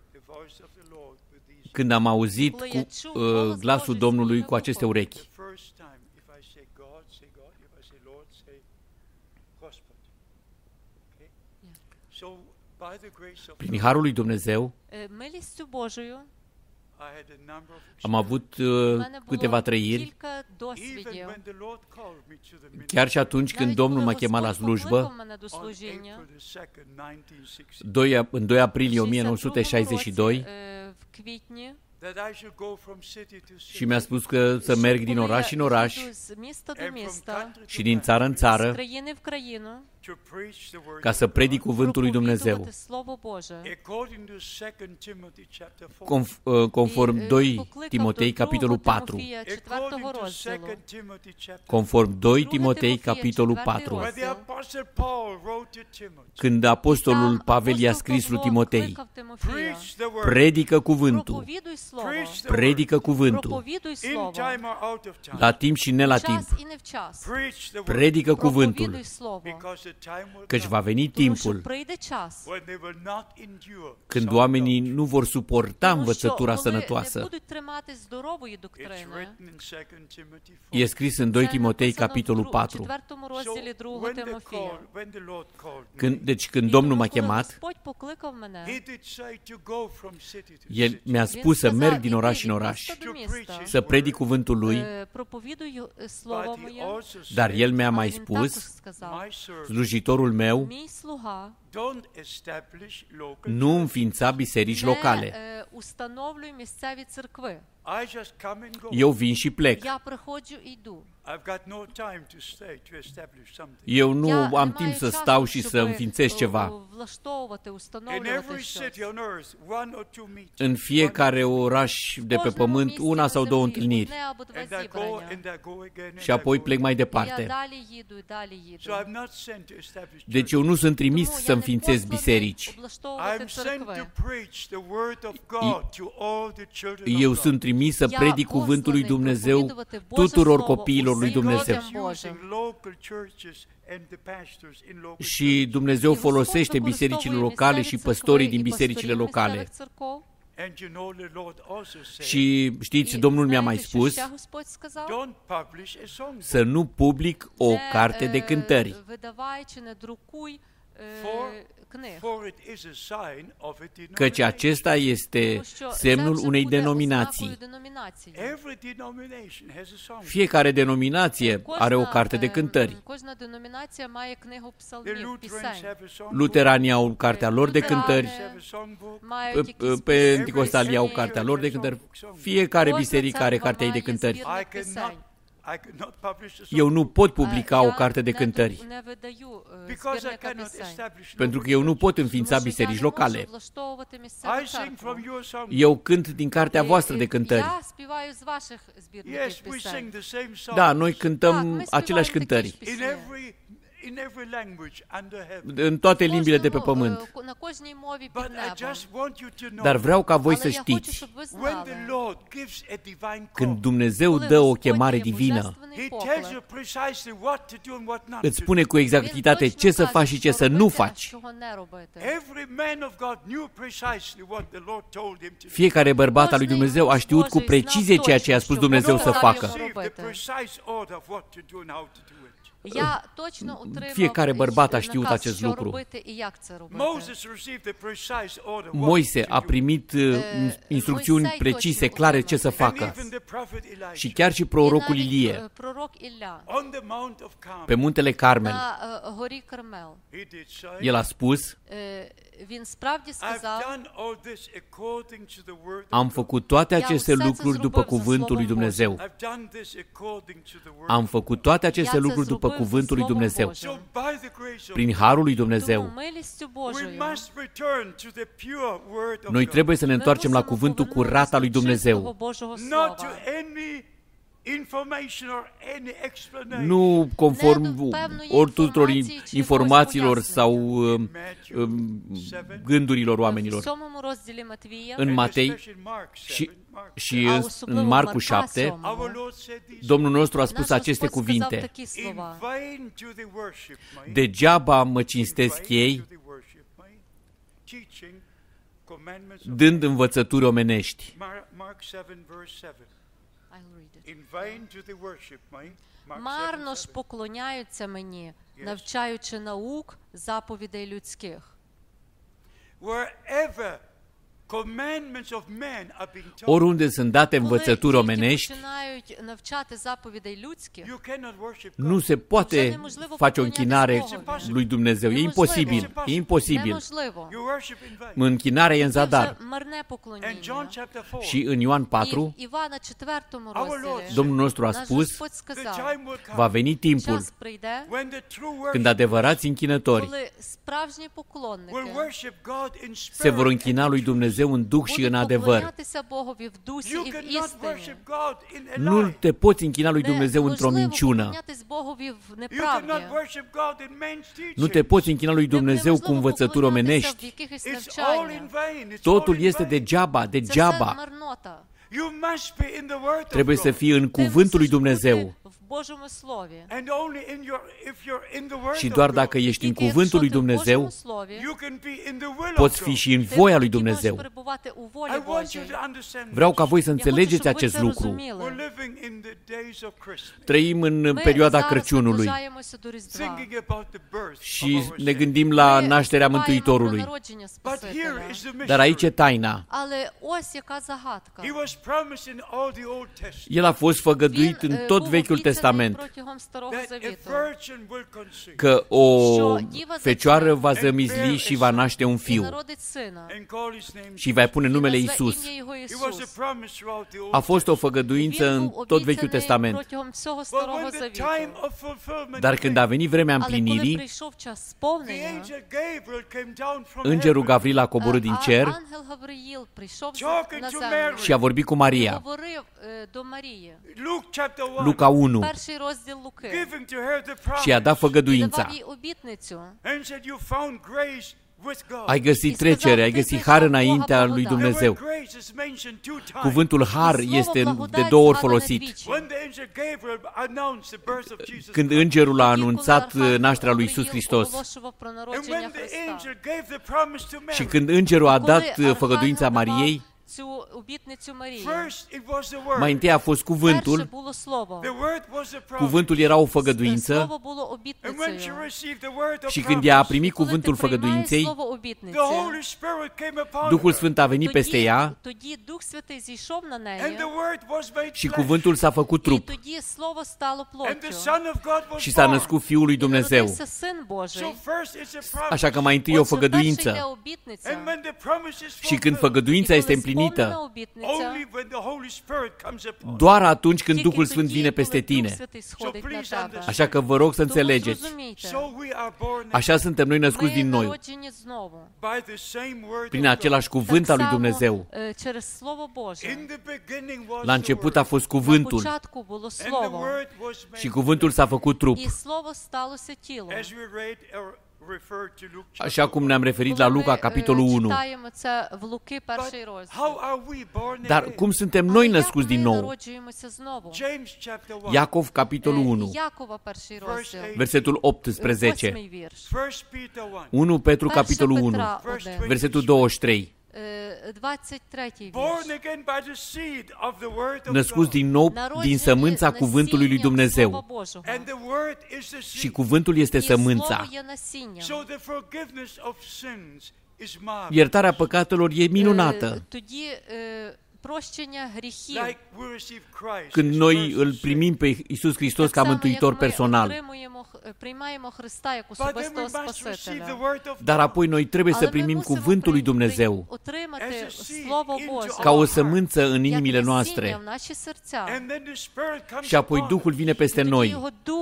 Când am auzit cu, uh, glasul Domnului cu aceste urechi. Prin Harul lui Dumnezeu Е, милістю Божою am avut в uh, мене câteva було trăiri, кілька досвідів. chiar și atunci când Навіть Domnul коли m-a chemat la Господь slujbă, покликав мене до служіння, doi- în doi aprilie в nouăsprezece șaizeci și doi, році, е, в квітні, și mi-a spus că să merg din коли oraș я în oraș їду з міста до міста, și din țară în з țară країни в країну, ca să predic cuvântul lui Dumnezeu. проповідувати Слово Боже. Conf- uh, Conform І, е, doi покликав Timotei, до capitolul другого patru. Тимофія, четвертого розділу. Conform doi Друге Timotei, Тимофія, capitolul четвертий patru. розділ. Când apostolul Там Pavel i-a апостол scris lui Павло Timotei, кликав Тимофія. predică cuvântul, Проповідуй Слово. predică cuvântul, Проповідуй Слово. la timp și ne la В timp, час і не в час. predică cuvântul, Проповідуй Слово. căci va veni Тому що timpul прийде час, când oamenii nu vor suporta тому що învățătura коли не sănătoasă. будуть триматись здорової доктрини. E scris în doi Це Timotei, написано в capitolul дру- patru. четвертому розділі другого Тимофія. Când, deci când І Domnul тому, m-a коли chemat, Господь покликав мене, El mi-a Він spus să сказав, merg din «Іди oraș în від oraș, міста до міста, să predic cuvântul lui, е, проповідуй е, Слово моє». dar El mi-a mai Але він також spus, сказав, slujitorul meu, мій слуга nu înființa biserici не locale. е, установлюй місцеві церкви. Eu vin și plec. Я приходжу і йду. Eu nu Я am не timp маю să часу, stau și щоб, să înființez е, ceva. влаштовувати, установлювати щось. În fiecare oraș de pe В кожному pământ, місті una на sau două землі întâlniri одне або два зібрання. și apoi plec mai І я departe. далі їду, і далі їду. Deci eu nu sunt trimis Тому să я не înființez посланий biserici. облаштовувати I'm sent церкви. to preach the word of God to all the children Eu of God. sunt trimis să Я predic cuvântul lui посланий Dumnezeu проповідувати Боже tuturor Слово copiilor lui усім Dumnezeu. людям Божим. Și Dumnezeu І Господь folosește використовує bisericile locale місцеві și церкви păstorii і din bisericile пасторів locale. місцевих церков. Și știți, І Domnul mi-a знаєте, mai що spus ще Господь сказав? să nu public o Не, carte de е, cântări, видавай чи не друкуй е, книг. căci acesta este Тому що це semnul вже unei буде denominații. ознакою деномінації. Fiecare denominație are o Кожна, carte de е, cântări. Кожна деномінація має книгу псалмів, пісень. Luteranii au cartea lor de cântări, Мають pe- якісь Pentecostalii au пісні. cartea lor de cântări, fiecare Кожна biserică are церква cartea ei de має cântări. збірник пісень. Eu nu pot publica o carte de cântări, pentru că eu nu pot înființa biserici locale. Eu cânt din cartea voastră de cântări. Da, noi cântăm aceleași cântări în toate limbile de pe pământ. Dar vreau ca voi să știți, când Dumnezeu dă o chemare divină, îți spune cu exactitate ce să faci și ce să nu faci. Fiecare bărbat al lui Dumnezeu a știut cu precizie ceea ce a spus Dumnezeu să facă. Fiecare bărbat a știut acest lucru. Moise a primit instrucțiuni precise, clare ce să facă. Și chiar și prorocul Ilie, pe muntele Carmel, el a spus: am făcut toate aceste lucruri după cuvântul lui Dumnezeu. Am făcut toate aceste lucruri după cuvântul lui Dumnezeu. Prin harul lui Dumnezeu, noi trebuie să ne întoarcem la cuvântul curat al lui Dumnezeu. Nu conform ori tuturor informațiilor sau uh, uh, gândurilor oamenilor. În Matei și, și în, în Marcu șapte, Domnul nostru a spus aceste cuvinte: degeaba mă cinstesc ei, dând învățături omenești. Марно ж поклоняються мені, навчаючи наук, заповідей людських. Oriunde sunt date învățături omenești, nu se poate face o închinare lui Dumnezeu. E imposibil. E imposibil. Închinarea e în zadar. Și în Ioan patru, Domnul nostru a spus: va veni timpul când adevărați închinători se vor închina lui Dumnezeu în duh și în adevăr. Nu te poți închina lui Dumnezeu într-o minciună. Nu te poți închina lui Dumnezeu cu învățături omenești. Totul este degeaba, degeaba. Trebuie să fii în cuvântul lui Dumnezeu. Și doar dacă ești în cuvântul lui Dumnezeu, poți fi și în voia lui Dumnezeu. Vreau ca voi să înțelegeți acest lucru. Trăim în perioada Crăciunului și ne gândim la nașterea Mântuitorului. Dar aici e taina. El a fost făgăduit în tot Vechiul Testament că o fecioară va zămizli și va naște un fiu și va pune numele Iisus. A fost o făgăduință în tot Vechiul Testament. Dar când a venit vremea împlinirii, îngerul Gavril a coborât din cer și a vorbit cu Maria. Luca unu. Și a dat făgăduința. Ai găsit trecere, ai găsit har înaintea lui Dumnezeu. Cuvântul har este de două ori folosit. Când îngerul a anunțat nașterea lui Iisus Hristos și când îngerul a dat făgăduința Mariei, mai întâi a fost cuvântul. Cuvântul era o făgăduință și când ea a primit cuvântul făgăduinței, Duhul Sfânt a venit peste ea și cuvântul s-a făcut trup și s-a născut Fiul lui Dumnezeu. Așa că mai întâi e o făgăduință și când făgăduința este împlinită, împlinită doar atunci când Duhul Sfânt vine peste tine. Așa că vă rog să înțelegeți. Așa suntem noi născuți din noi, prin același cuvânt al lui Dumnezeu. La început a fost cuvântul și cuvântul s-a făcut trup. Așa cum ne-am referit la Luca, capitolul unu. Dar cum suntem noi născuți din nou? Iacov, capitolul unu, versetul optsprezece. unu Petru, capitolul unu, versetul douăzeci și trei. Născuți din nou din sămânța cuvântului lui Dumnezeu. Și cuvântul este sămânța. Iertarea păcatelor e minunată. Când noi îl primim pe Iisus Hristos ca mântuitor personal. Dar apoi noi trebuie să primim cuvântul lui Dumnezeu ca o sămânță în inimile noastre. Și apoi Duhul vine peste noi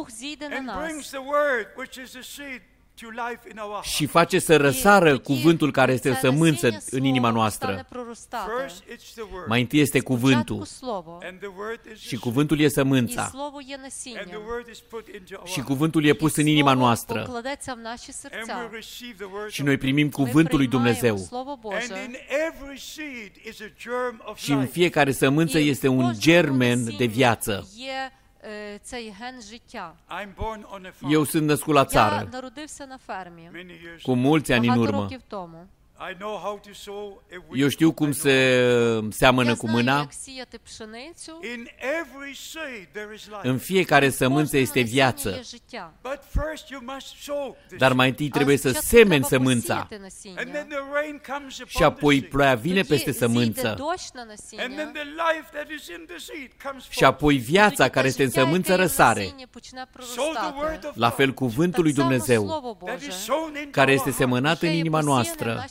și face să răsară cuvântul care este sămânță în inima noastră. Mai întâi este cuvântul și cuvântul e sămânța și cuvântul e pus în inima noastră și noi primim cuvântul lui Dumnezeu. Și în fiecare sămânță este un germen de viață. Eu sunt născut la țară, cu mulți ani în urmă. Eu știu cum se seamănă cu mâna. În fiecare sămânță este viață. Dar mai întâi trebuie să semeni sămânța. Și apoi ploaia vine peste sămânță. Și apoi viața care este în sămânță răsare. La fel cuvântul lui Dumnezeu, care este semănat în inima noastră.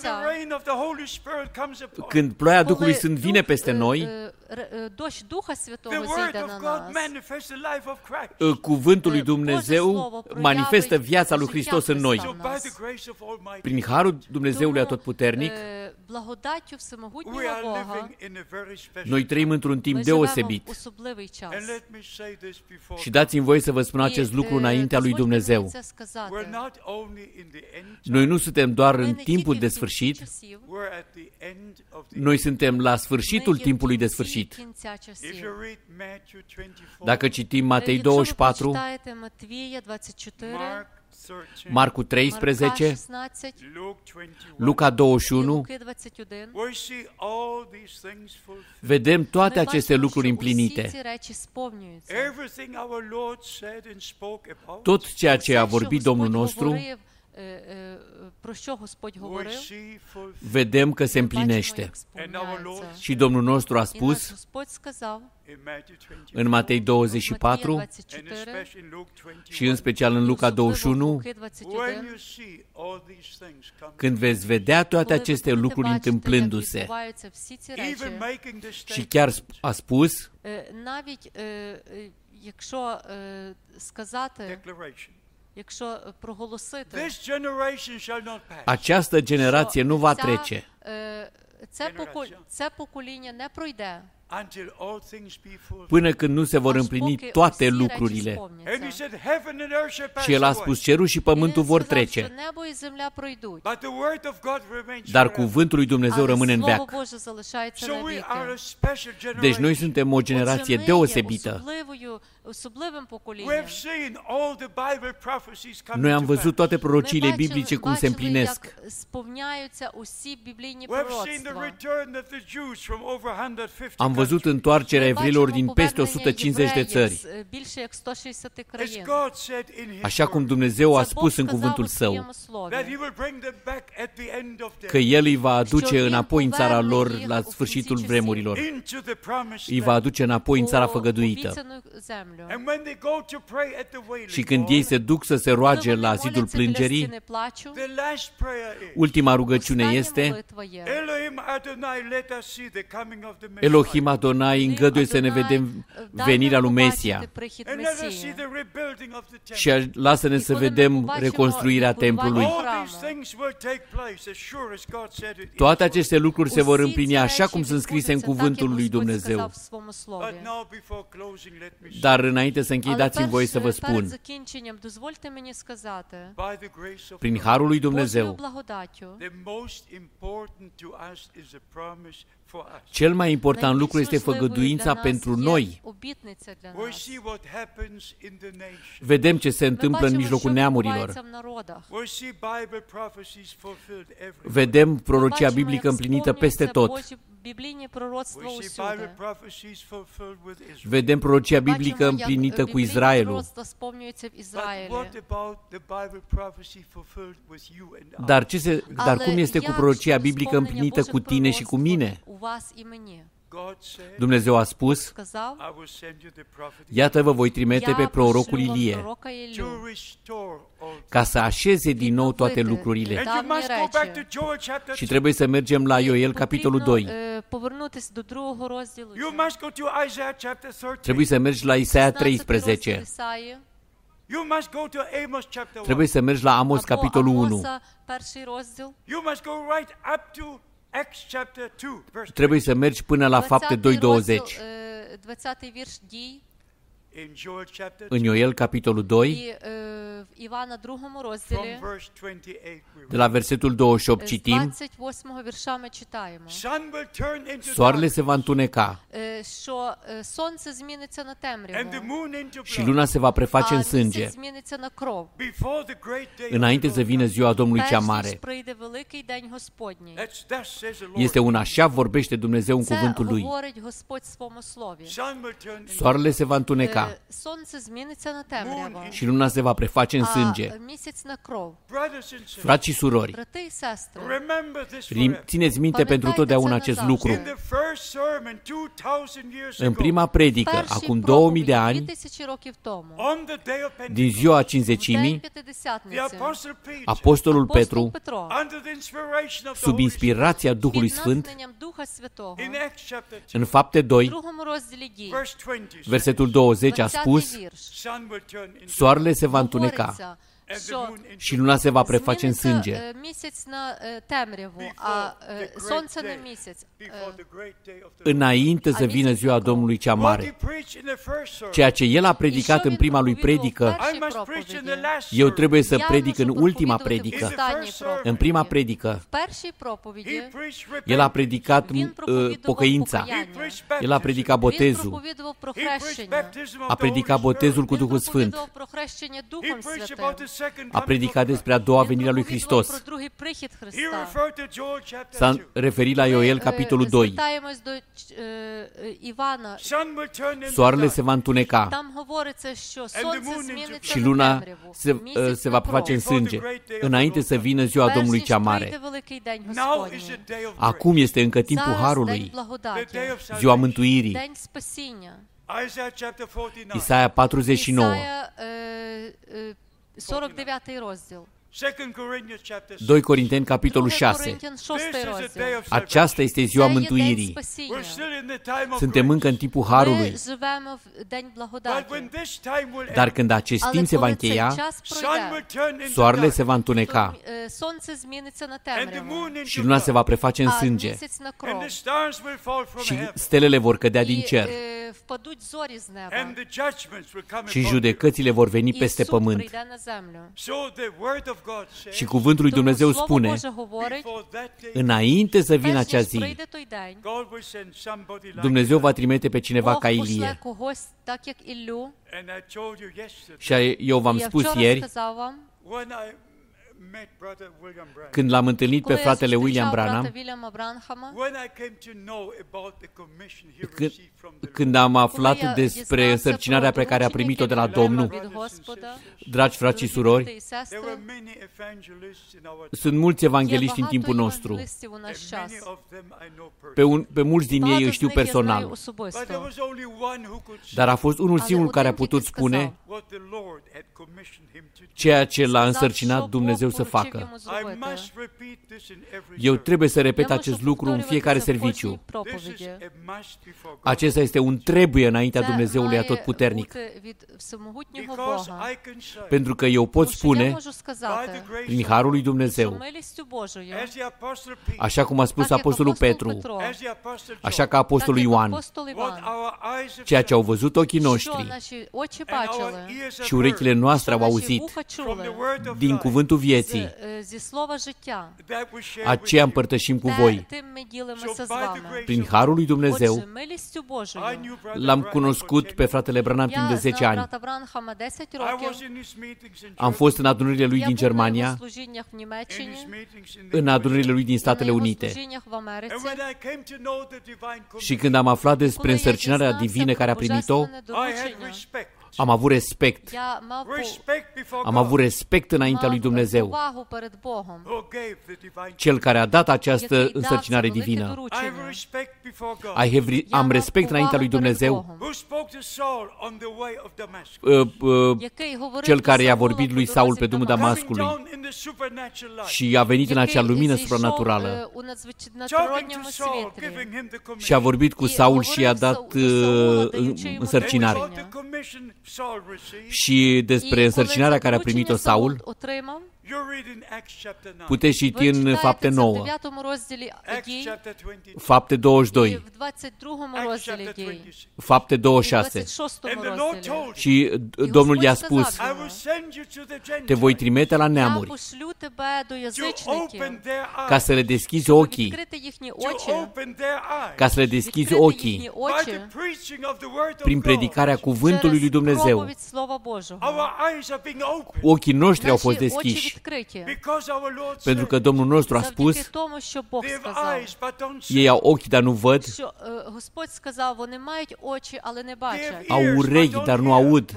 Când ploaia Duhului Sfânt vine peste noi, cuvântul lui Dumnezeu manifestă viața lui Hristos în noi. Prin harul Dumnezeului Atotputernic, noi trăim într-un timp deosebit. Și dați-mi voie să vă spun acest lucru înaintea lui Dumnezeu. Noi nu suntem doar în timpul de sfârșit, noi suntem la sfârșitul timpului de sfârșit. Dacă citim Matei douăzeci și patru, Marcu treisprezece, Luca douăzeci și unu, vedem toate aceste lucruri împlinite. Tot ceea ce a vorbit Domnul nostru, vedem că se împlinește. Și Domnul nostru a spus în Matei douăzeci și patru și în special în Luca douăzeci și unu, când veți vedea toate aceste lucruri întâmplându-se. Și chiar a spus această generație nu va trece până când nu se vor împlini toate lucrurile. Și el a spus, cerul și pământul vor trece, dar cuvântul lui Dumnezeu rămâne în veac. Deci noi suntem o generație deosebită. Noi am văzut toate prorociile biblice cum se împlinesc. Am văzut întoarcerea evreilor din peste o sută cincizeci de țări. Așa cum Dumnezeu a spus în cuvântul Său, că El îi va aduce înapoi în țara lor la sfârșitul vremurilor. Îi va aduce înapoi în țara făgăduită. землю. And when they go to pray at the wailing Și când ei se duc să se roage la zidul plângerii, the last prayer is, ultima rugăciune este: Elohim Adonai, let us see the coming of the Messiah. Elohim Adonai, îngăduie să ne vedem venirea lui Mesia And let us see the rebuilding of the temple. și lasă-ne să vedem reconstruirea templului. All these things will take place as sure as God said it. Toate aceste lucruri se vor împlini așa cum sunt scrise în cuvântul lui Dumnezeu. But now, before closing, let me say, Dar înainte să închei, dați-mi voie să vă перед spun: закінченням дозвольте мені сказати, by the grace of prin God, harul lui Божою Dumnezeu, благодаттю, the most important to us is a promise for us. cel mai important lucru найбільш este важливою făgăduința для нас pentru є noi. обітниця для We нас. see what happens in the nation. Vedem ce se Ми întâmplă în бачимо, що mijlocul neamurilor. відбувається в народах. We see Bible prophecies fulfilled everywhere. Vedem Ми prorocia бачимо, biblică як împlinită peste сповнюються tot. Божі біблійні пророцтва We see усюди. Bible prophecies fulfilled with Israel. Vedem prorocia Ми biblică бачимо, як împlinită cu біблійні Israelul. пророцтва сповнюються в But Ізраїлі. what about the Bible prophecy fulfilled with you and I? Dar, ce se, dar Але cum este cu як prorocia щодо biblică сповнення împlinită Божих cu tine și cu пророцтв mine? у вас і мені? God said, Dumnezeu a spus: Сказав, I will send you the prophet iată, vă voi trimite pe я prorocul пошлю вам Ilie пророка Іллю, to restore all things. ca să așeze din nou toate lucrurile. And you must go back to Joel chapter Și two. trebuie să mergem la Ioel, capitolul doi. Потрібно, е, повернутися до другого розділу. You must go to Isaiah chapter thirteen. Trebuie să mergi la Isaia шістнадцятий розділ treisprezece. Ісаї, You must go to Amos chapter one. Trebuie să mergi la Amos, або capitolul unu. Амоса, перший розділ. You must go right up to Acts chapter two, verse Trebuie să mergi până la Fapte doi douăzeci. розділ, е, двадцятий вірш дій. in Joel chapter În two, Ioel, capitolul doi, І е, в Івана другому from розділі verse twenty-eight we de read. la versetul douăzeci și opt з citim: двадцять восьмого вірша ми читаємо, Sun will turn into Soarele darkness se va întuneca е, що е, сонце зміниться на and the темряву, moon into și blood luna se va preface а în sânge, місяць зміниться на кров. before the great day of înainte the să Lord vină comes. ziua Domnului cea Перш ніж mare. прийде великий день Господній. That's, thus says the Lord. Este un așa vorbește Dumnezeu în Це cuvântul Lui. говорить Господь в своєму слові. Sun will turn into Soarele se va întuneca Е, Сонце зміниться на темряву, și luna se va preface în а sânge. місяць на кров. brothers and sisters. Frați și surori, Брати і сестри, Remember this rim- forever. țineți minte pentru totdeauna acest lucru. In the first sermon two thousand years În ago, prima predică, перші acum două mii de проповіді ani, дві тисячі років тому, on the day of din Pentecost, ziua в день cinzecimii, the П'ятидесятниці, apostle Peter, apostolul апостол Petru, Петро, under the inspiration of the sub Holy Spirit, inspirația Duhului під Sfânt, натхненням Духа Святого, in Acts chapter two, în Fapte в doi, другому розділі дій, verse twenty, says, versetul douăzeci, a двадцятий spus: вірш, sun will turn into Soarele se va întuneca говориться, and the що moon into și luna se va preface în зміниться sânge. е, місяць на е, темряву, а е, сонце на місяць. before Е, the great day of the Lord. Înainte să vină ziua Domnului cea What he mare. preached in the first sermon, Ceea ce el a predicat І що în він prima lui проповідував predică, першій I must preach in the проповіді? last eu sermon. trebuie să Я predic în мушу ultima проповідувати в predică. останній In проповіді. În prima predică, В першій He проповіді preached el a repentance. predicat він uh, проповідував pocăința, He покаяння. preached el a baptism. predicat Він botezul, проповідував про He preached хрещення. baptism of a the predicat Holy Spirit. botezul cu Він Duhul Sfânt, проповідував про хрещення He Духом preached Святим. about the second a coming predicat of despre a Christ. doua Він venire a lui проповідував Hristos. про другий прихід He Христа. referred to Joel chapter S-a two. referit la Ioel, Ми, capitolul е, doi. звертаємось до е, е, Івана. Sun will turn into Soarele dark. se va întuneca Там говориться, що the сонце moon into зміниться și на luna темряву, se, місяць se на va кров. preface în sânge, înainte să vină ziua Перш Domnului ніж cea прийде mare. великий день Now is Господній. the day of grace. Acum este încă timpul Зараз день Harului, The благодаті, day of ziua salvation. mântuirii. день спасіння. Isaiah chapter forty-nine. Isaia patruzeci și nouă, Ісая, е, е, сорок дев'ятий розділ. Second Corinthians chapter six. doi Corinteni, capitolul Другий șase. Коринтян, This шостий is the day розділ. of salvation. Aceasta este ziua Це є день mântuirii. We're спасіння. still in the time of Suntem încă în grace. timpul Ми Harului, живемо в день But благодаті. when this time will dar end, când acest Але timp se va коли цей încheia, час sun пройде, will turn into soarele se dark, va întuneca то, е, сонце зміниться на and the темряву, moon into și luna se va blood, preface în а sânge місяць на and кров. the stars will fall from și heaven, stelele vor cădea din І cer е, впадуть зорі з неба. and the judgments will come și upon you. judecățile vor veni І peste суд pământ. прийде на землю. So the word of God says, Și cuvântul lui Тому Dumnezeu Слово spune, Боже говорить, before that day, înainte să vină перш acea ніж zi, прийде той день, God will send somebody like Dumnezeu that. va trimite pe cineva Бог ca пошле Ilie. когось, так як Іллю. And I told you yesterday, Și eu v-am Я spus вчора ieri, сказав вам, when I Când l-am întâlnit pe fratele William Branham, când, când am aflat despre însărcinarea pe care a primit-o de la Domnul, dragi frați și surori, sunt mulți evangeliști în timpul nostru. Pe, un, pe mulți din ei îi știu personal. Dar a fost unul singur care a putut spune ceea ce l-a însărcinat Dumnezeu să facă. Eu trebuie să repet acest lucru în fiecare serviciu. Acesta este un trebuie înaintea Dumnezeului Atotputernic. Pentru că eu pot spune, prin harul lui Dumnezeu, așa cum a spus Apostolul Petru, așa ca Apostolul Ioan, ceea ce au văzut ochii noștri și urechile noastre au auzit din cuvântul vieții, aceea împărtășim cu voi. Prin harul lui Dumnezeu l-am cunoscut pe fratele Branham timp de zece ani. Am fost în adunările lui din Germania, în adunările lui din Statele Unite. Și când am aflat despre însărcinarea divină care a primit-o, am avut respect. Am avut respect înaintea lui Dumnezeu, Cel care a dat această însărcinare divină. Am respect înaintea lui Dumnezeu, Cel care i-a vorbit lui Saul pe drumul Damascului și a venit în acea lumină supranaturală și a vorbit cu Saul și i-a dat însărcinare. Și despre însărcinarea care a primit-o Saul, puteți citi în Fapte nouă, Fapte douăzeci și doi, Fapte douăzeci și șase. Și Domnul i-a spus, te voi trimite la neamuri ca să le deschizi ochii, ca să le deschizi ochii prin predicarea cuvântului lui Dumnezeu. Ochii noștri au fost deschiși pentru că Domnul nostru a spus, ei au ochi, dar nu văd, au urechi, dar nu aud.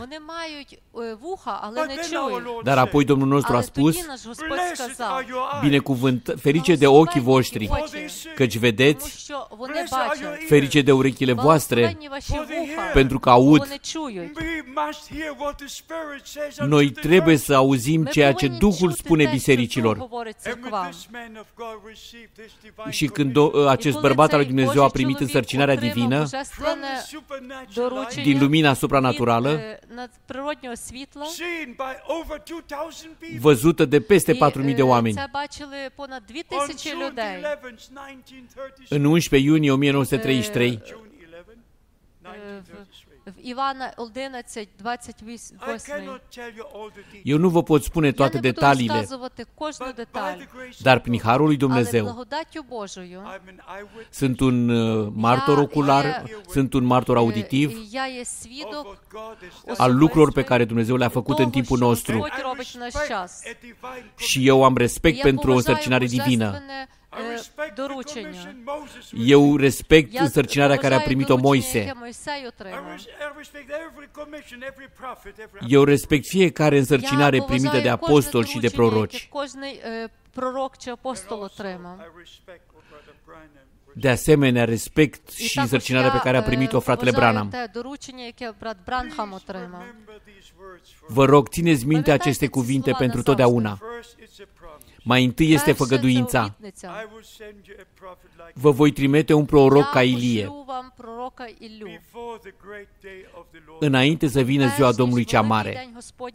Dar apoi Domnul nostru a spus, binecuvânt, ferice de ochii voștri, căci vedeți, ferice de urechile voastre, pentru că aud. Noi trebuie să auzim ceea ce Duhul spune bisericilor. Și când acest bărbat al lui Dumnezeu a primit însărcinarea divină din lumina supranaturală, văzută de peste patru mii de oameni, în unsprezece iunie o mie nouă sute treizeci și trei, eu nu vă pot spune toate detaliile, dar prin harul lui Dumnezeu sunt un martor ocular, sunt un martor auditiv al lucrurilor pe care Dumnezeu le-a făcut în timpul nostru. Și eu am respect pentru o însărcinare divină. Eu respect însărcinarea care a primit-o Moise. Eu respect fiecare însărcinare primită de apostoli și de proroci. De asemenea, respect și însărcinarea pe care a primit-o fratele Branham. Vă rog, țineți minte aceste cuvinte pentru totdeauna. Mai întâi este făgăduința. Vă voi trimite un proroc ca Ilie, înainte să vină ziua Domnului cea mare,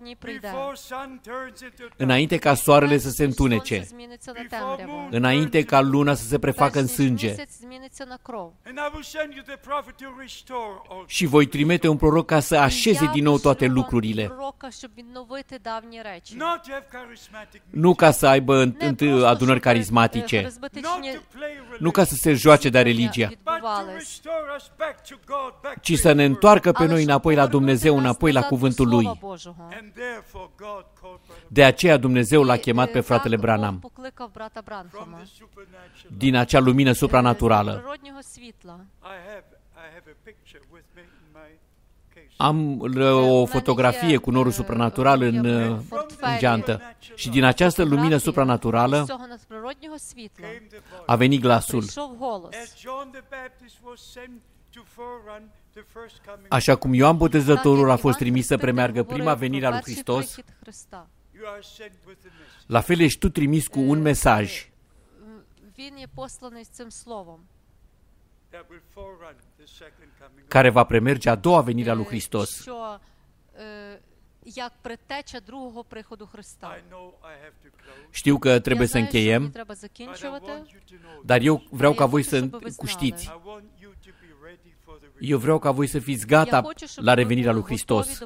înainte ca soarele să se întunece, înainte ca luna să se prefacă în sânge. Și voi trimite un proroc ca să așeze din nou toate lucrurile. Nu ca să aibă facă adunări carismatice, nu ca să se joace de religia, ci să ne întoarcă pe noi înapoi la Dumnezeu, înapoi la cuvântul Lui. De aceea Dumnezeu l-a chemat pe fratele Branham din acea lumină supranaturală. Am o fotografie cu norul supranatural în, în geantă și din această lumină supranaturală a venit glasul. Așa cum Ioan Botezătorul a fost trimis să premeargă prima venire a lui Hristos, la fel ești tu trimis cu un mesaj care va premerge a doua venire a lui Hristos. Știu că trebuie să încheiem, dar eu vreau ca voi să știți. Eu vreau ca voi să fiți gata la revenirea lui Hristos.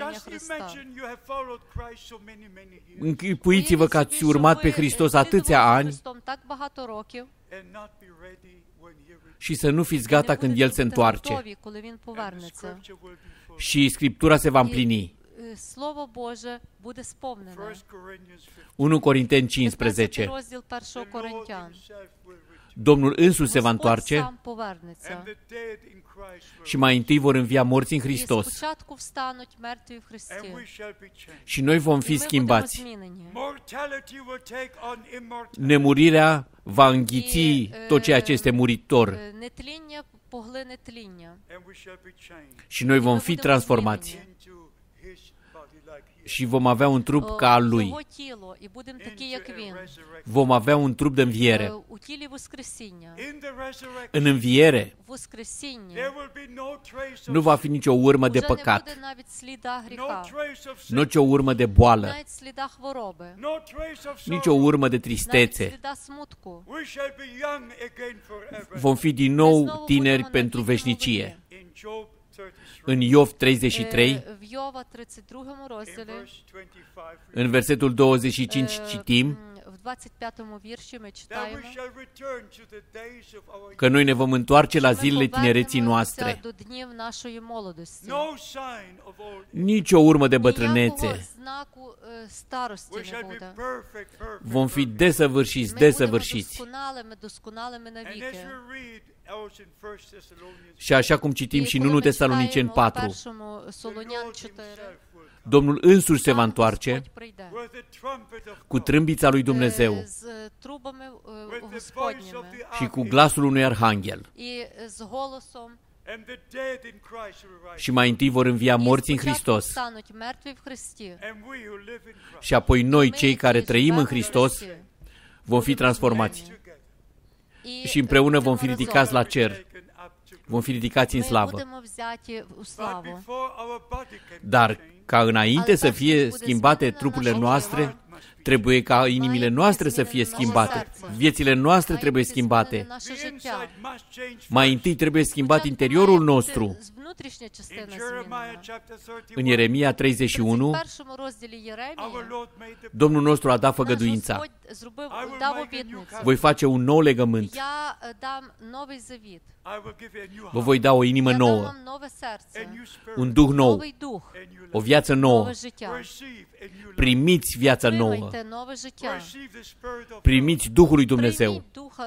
Închipuiți-vă că ați urmat pe Hristos atâția ani și să nu fiți gata când El se întoarce. Și Scriptura se va împlini. unu Corinteni cincisprezece. Domnul însuși se va întoarce și mai întâi vor învia morții în Hristos. Și noi vom fi schimbați. Nemurirea va înghiți tot ceea ce este muritor. Și noi vom fi transformați. Și vom avea un trup ca al Lui. Vom avea un trup de înviere. În înviere nu va fi nicio urmă de păcat, nicio urmă de boală, nicio urmă de tristețe. Vom fi din nou tineri pentru veșnicie. În Iov treizeci și trei, în versetul douăzeci și cinci citim că noi ne vom întoarce la zilele tinereții noastre. Nici o urmă de bătrânețe. Vom fi desăvârșiți, desăvârșiți. Și așa cum citim și în unu Tesaloniceni patru, Domnul însuși se va întoarce cu trâmbița lui Dumnezeu și cu glasul unui arhanghel. Și mai întâi vor învia morții în Hristos. Și apoi noi, cei care trăim în Hristos, vom fi transformați. Și împreună vom fi ridicați la cer. Vom fi ridicați în slavă. Dar ca înainte să fie schimbate trupurile noastre, trebuie ca inimile noastre să fie schimbate. Viețile noastre trebuie schimbate. Mai întâi trebuie schimbat interiorul nostru. În Ieremia treizeci și unu, Domnul nostru a dat făgăduința. Voi face un nou legământ. Vă voi da o inimă nouă, un duh nou, o viață nouă. Primiți viața nouă. Primiți Duhul lui Dumnezeu.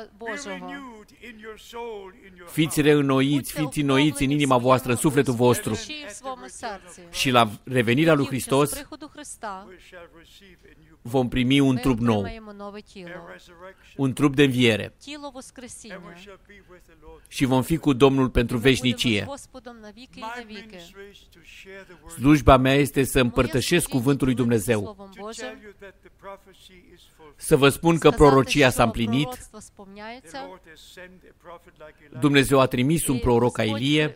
Fiți reînnoiți, fiți înnoiți în inima voastră, în sufletul vostru. Și la revenirea lui Hristos vom primi un trup nou, un trup de înviere. Și vom fi cu Domnul pentru veșnicie. Slujba mea este să împărtășesc cuvântul lui Dumnezeu. Să vă spun că prorocia s-a împlinit. Dumnezeu a trimis un proroc ca Ilie,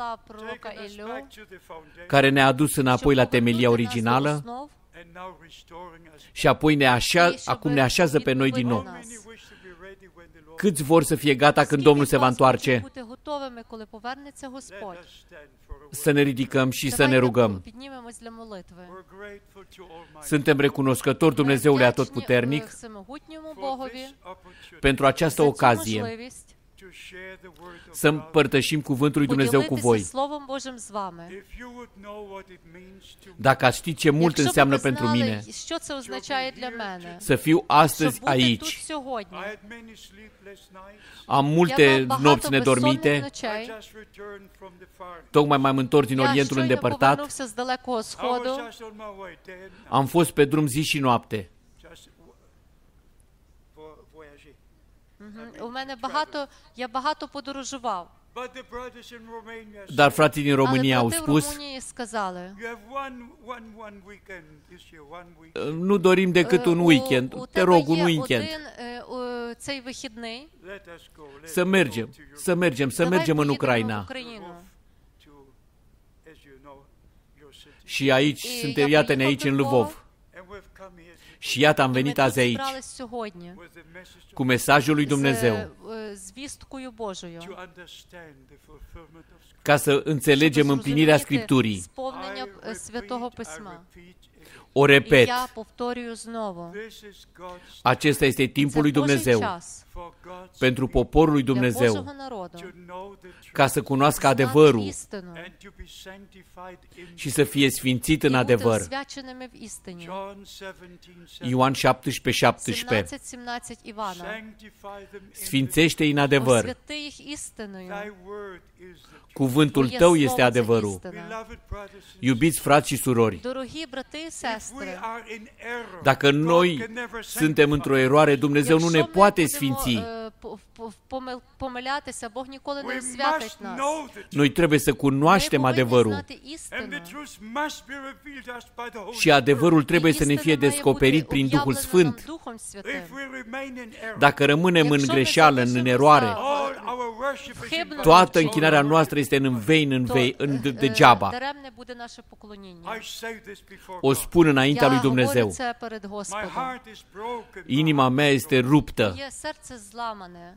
care ne-a adus înapoi la temelia originală și apoi ne așează, acum ne așează pe noi din nou. Câți vor să fie gata când Domnul se va întoarce? Бути готовими, коли повернеться Господь. Să ne ridicăm și să ne rugăm. Піднімемось для молитви. Suntem recunoscători Dumnezeului Atotputernic Всемогутньому Богові pentru această за цю ocazie можливість să împărtășim cuvântul lui Dumnezeu cu поділитися voi. Словом Божим з вами. Dacă ați ști ce mult Якщо б înseamnă ви pentru знали, mine що це означає для мене, să fiu щоб astăzi бути тут aici. сьогодні. Am Я multe мав багато nopți безсонних nedormite, ночей. tocmai m-am întors din Я Orientul щойно îndepărtat, повернувся з далекого сходу. am fost pe drum zi și noapte. Мгм. У мене багато, я багато подорожував. Dar frații din România Але au брати в spus, Румунії сказали, nu dorim decât un «Е, у- weekend, у te тебе rog, un є weekend. один, е, у- цей вихідний, Să mergem, să mergem, să давай mergem în поїдемо в Ucraina. Україну. Și aici І suntem, я iată-ne поїхав aici до în Львова, Lvov. Și iată am і ми venit тут azi aici зібрались сьогодні cu mesajul lui з Dumnezeu, е, звісткою Божою, ca să înțelegem щоб împlinirea зрозуміти Scripturii. сповнення е, Святого Письма. O І repet, я повторюю знову, acesta este timpul це lui Божий Dumnezeu час pentru poporul lui для Dumnezeu, Божого народу, ca să cunoască знати adevărul істину și să fie sfințit і în бути adevăr. освяченими в істині. Ioan șaptesprezece șaptesprezece. сімнадцять сімнадцять Івана. Sfințește-i în adevăr. Освяти їх істиною. Cuvântul Твоє tău слово este – це adevărul. істина. Iubiți frați și surori, Дорогі брати і сестри, dacă noi suntem într-o eroare, Dumnezeu nu якщо ne ми poate будемо, sfinți. е, по- по- помил- помилятися, Бог ніколи не освятить нас. Noi trebuie să Ми cunoaștem повинні adevărul знати істину. și adevărul trebuie І să ne fie істина має descoperit бути prin Duhul об'явлена Sfânt. нам Духом Святим. Dacă rămânem în Якщо ми greșeală, în залишимося eroare, в хибному toată вчинку, închinarea noastră este în vain, în, то, vei, în de- е, degeaba. даремне буде наше поклоніння. O spun înaintea lui Я говорю Dumnezeu. це перед Господом. Inima mea este ruptă. Є серце зламане.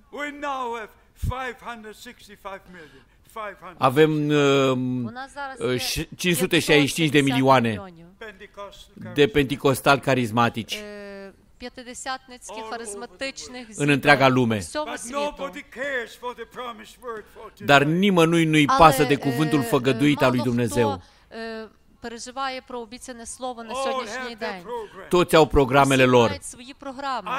Avem uh, У нас зараз uh, є cinci sute șaizeci și cinci de milioane мільйонів. de penticostali carismatici Е, П'ятидесятницьких харизматичних în întreaga lume. в всьому світу. Dar nimănui nu-i pasă de Але, cuvântul е, făgăduit al lui мало Dumnezeu. хто, е, переживає про обіцяне слово на сьогоднішній день. Toți au programele Всі lor. мають свої програми.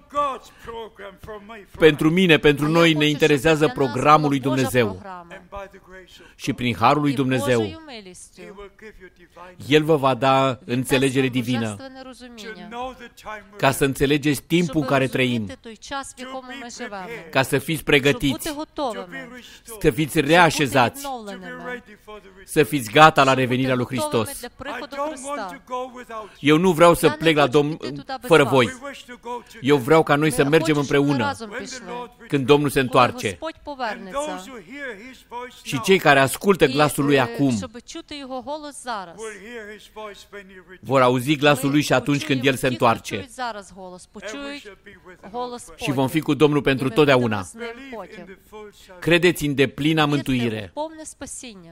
Pentru mine, pentru А я noi хочу, ne щоб interesează для нас programul lui була Божа Dumnezeu програма. și prin harul lui І Dumnezeu Божою милістю El vă va da Він înțelegere дасть вам divină божественне розуміння, ca să înțelegeți timpul în щоб care trăim, розуміти той час, в якому ми живемо. ca să fiți Щоб pregătiți, бути готовими, să fiți щоб бути reașezați, відновленими, să fiți gata la щоб revenirea lui бути готовими Hristos. для приходу Христа. Eu nu vreau să Я не plec la хочу Domn піти туди без fără вас. voi. Eu vreau ca noi să Ми mergem хочу, щоб ми împreună разом пішли. când Domnul se Коли întoarce. Господь повернеться. Și cei care ascultă І, glasul lui е, acum щоб чути його голос зараз. vor auzi glasul lui și Ми atunci când El se почуємо, ті, хто întoarce. чують зараз голос, почують голос Și vom fi потім. cu Domnul І pentru ми будемо totdeauna. з ним потім. Credeți în deplina Вірте mântuire. в повне спасіння.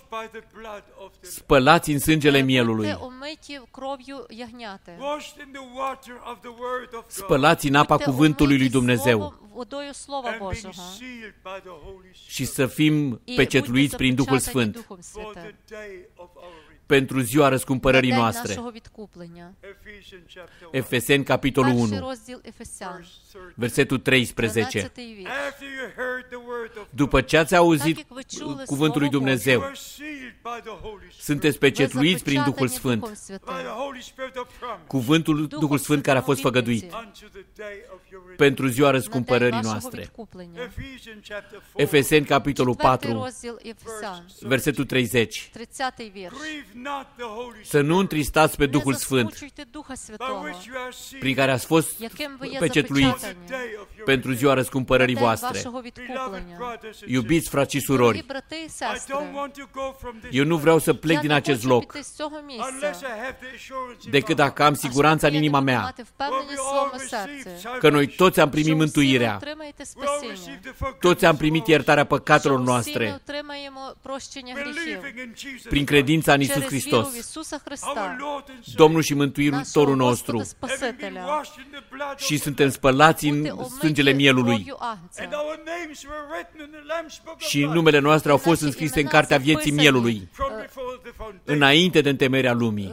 Spălați în sângele Будьте mielului. омиті кров'ю ягняти. Spălați în apa Будьте cuvântului lui омиті Dumnezeu словом- водою Слова Божого. și să fim І pecetluiți будьте prin Duhul запечатані Sfânt Духом Святим. pentru ziua На răscumpărării день noastre. нашого відкуплення. Efeseni, capitolul Перший unu, розділ Ефесян. versetul treisprezece. тринадцятий вірш. După ce ați auzit Так як ви чули cuvântul lui Слово Dumnezeu, Боже, sunteți ви pecetluiți prin Duhul запечатані Sfânt, Духом Святим. cuvântul Duhul Sfânt care a fost făgăduit pentru ziua răscumpărării На день нашого noastre. відкуплення. Efeseni, capitolul Четвертий patru, розділ Ефесян. versetul treizeci. тридцятий вірш. să nu întristați pe Duhul Sfânt, prin care ați fost pecetluiți pentru ziua răscumpărării voastre. Iubiți frați și surori, eu nu vreau să plec din acest loc decât dacă am siguranța în inima mea că noi toți am primit mântuirea, toți am primit iertarea păcatelor noastre prin credința în Iisus Hristos, Domnul și Mântuitorul nostru, și suntem spălați în sângele mielului și numele noastre au fost înscrise în cartea vieții mielului înainte de întemeierea lumii.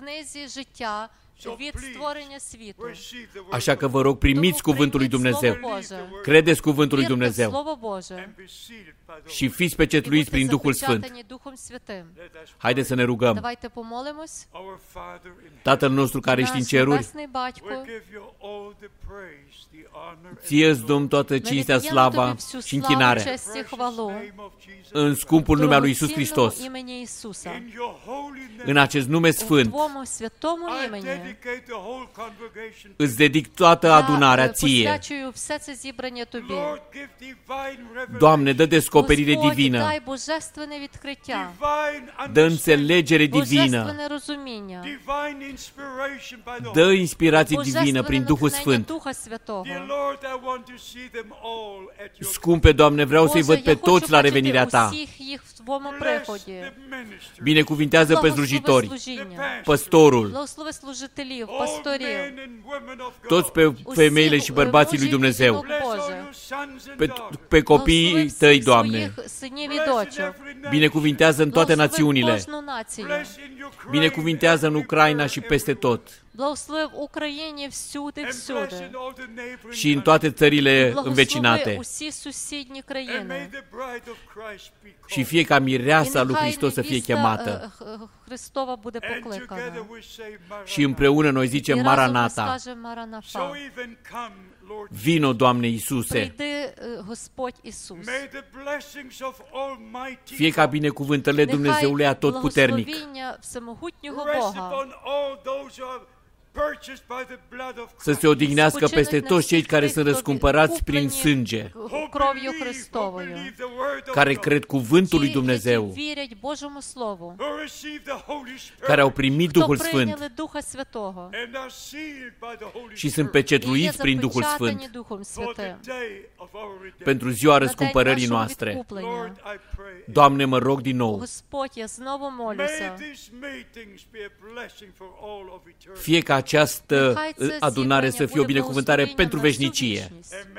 Așa că vă rog, primiți cuvântul lui Dumnezeu, credeți cuvântul lui Dumnezeu și fiți pecetluiți prin Duhul Sfânt. Haideți să ne rugăm. Tatăl nostru care ești în ceruri, ție îți dăm toată cinstea, slava și închinarea în scumpul nume al lui Iisus Hristos. În acest nume sfânt îți dedic toată adunarea ție. Doamne, dă descoperire divină, dă înțelegere divină, dă inspirație divină prin Duhul Sfânt. Scumpe Doamne, vreau să-i văd pe toți la revenirea Ta. Binecuvintează pe slujitori, păstorul, toți pe femeile și bărbații lui Dumnezeu, pe, pe copiii Tăi, Doamne. Binecuvintează în toate națiunile, binecuvintează în Ucraina și peste tot, și în toate țările învecinate. Și fie ca mireasa lui Hristos să fie chemată. Și împreună noi zicem Maranata. Vino, Doamne Iisuse. Fie ca binecuvântările Dumnezeului Atotputernic să se odihnească peste toți cei care sunt răscumpărați prin sânge, care cred cuvântul lui Dumnezeu, care au primit Duhul Sfânt și sunt pecetluiți prin Duhul Sfânt pentru ziua răscumpărării noastre. Doamne, mă rog din nou, fie ca această adunare să fie o binecuvântare pentru veșnicie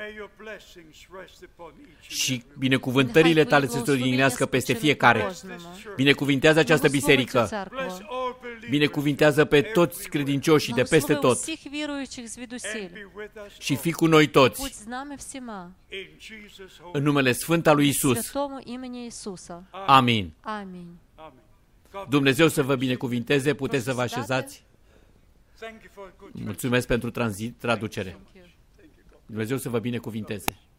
și binecuvântările Tale să se odihnească peste fiecare. Binecuvintează această biserică, binecuvintează pe toți credincioșii de peste tot și fii cu noi toți în numele Sfânt al lui Iisus. Amin. Dumnezeu să vă binecuvinteze, puteți să vă așezați. Mulțumesc pentru traducere. Dumnezeu să vă binecuvinteze.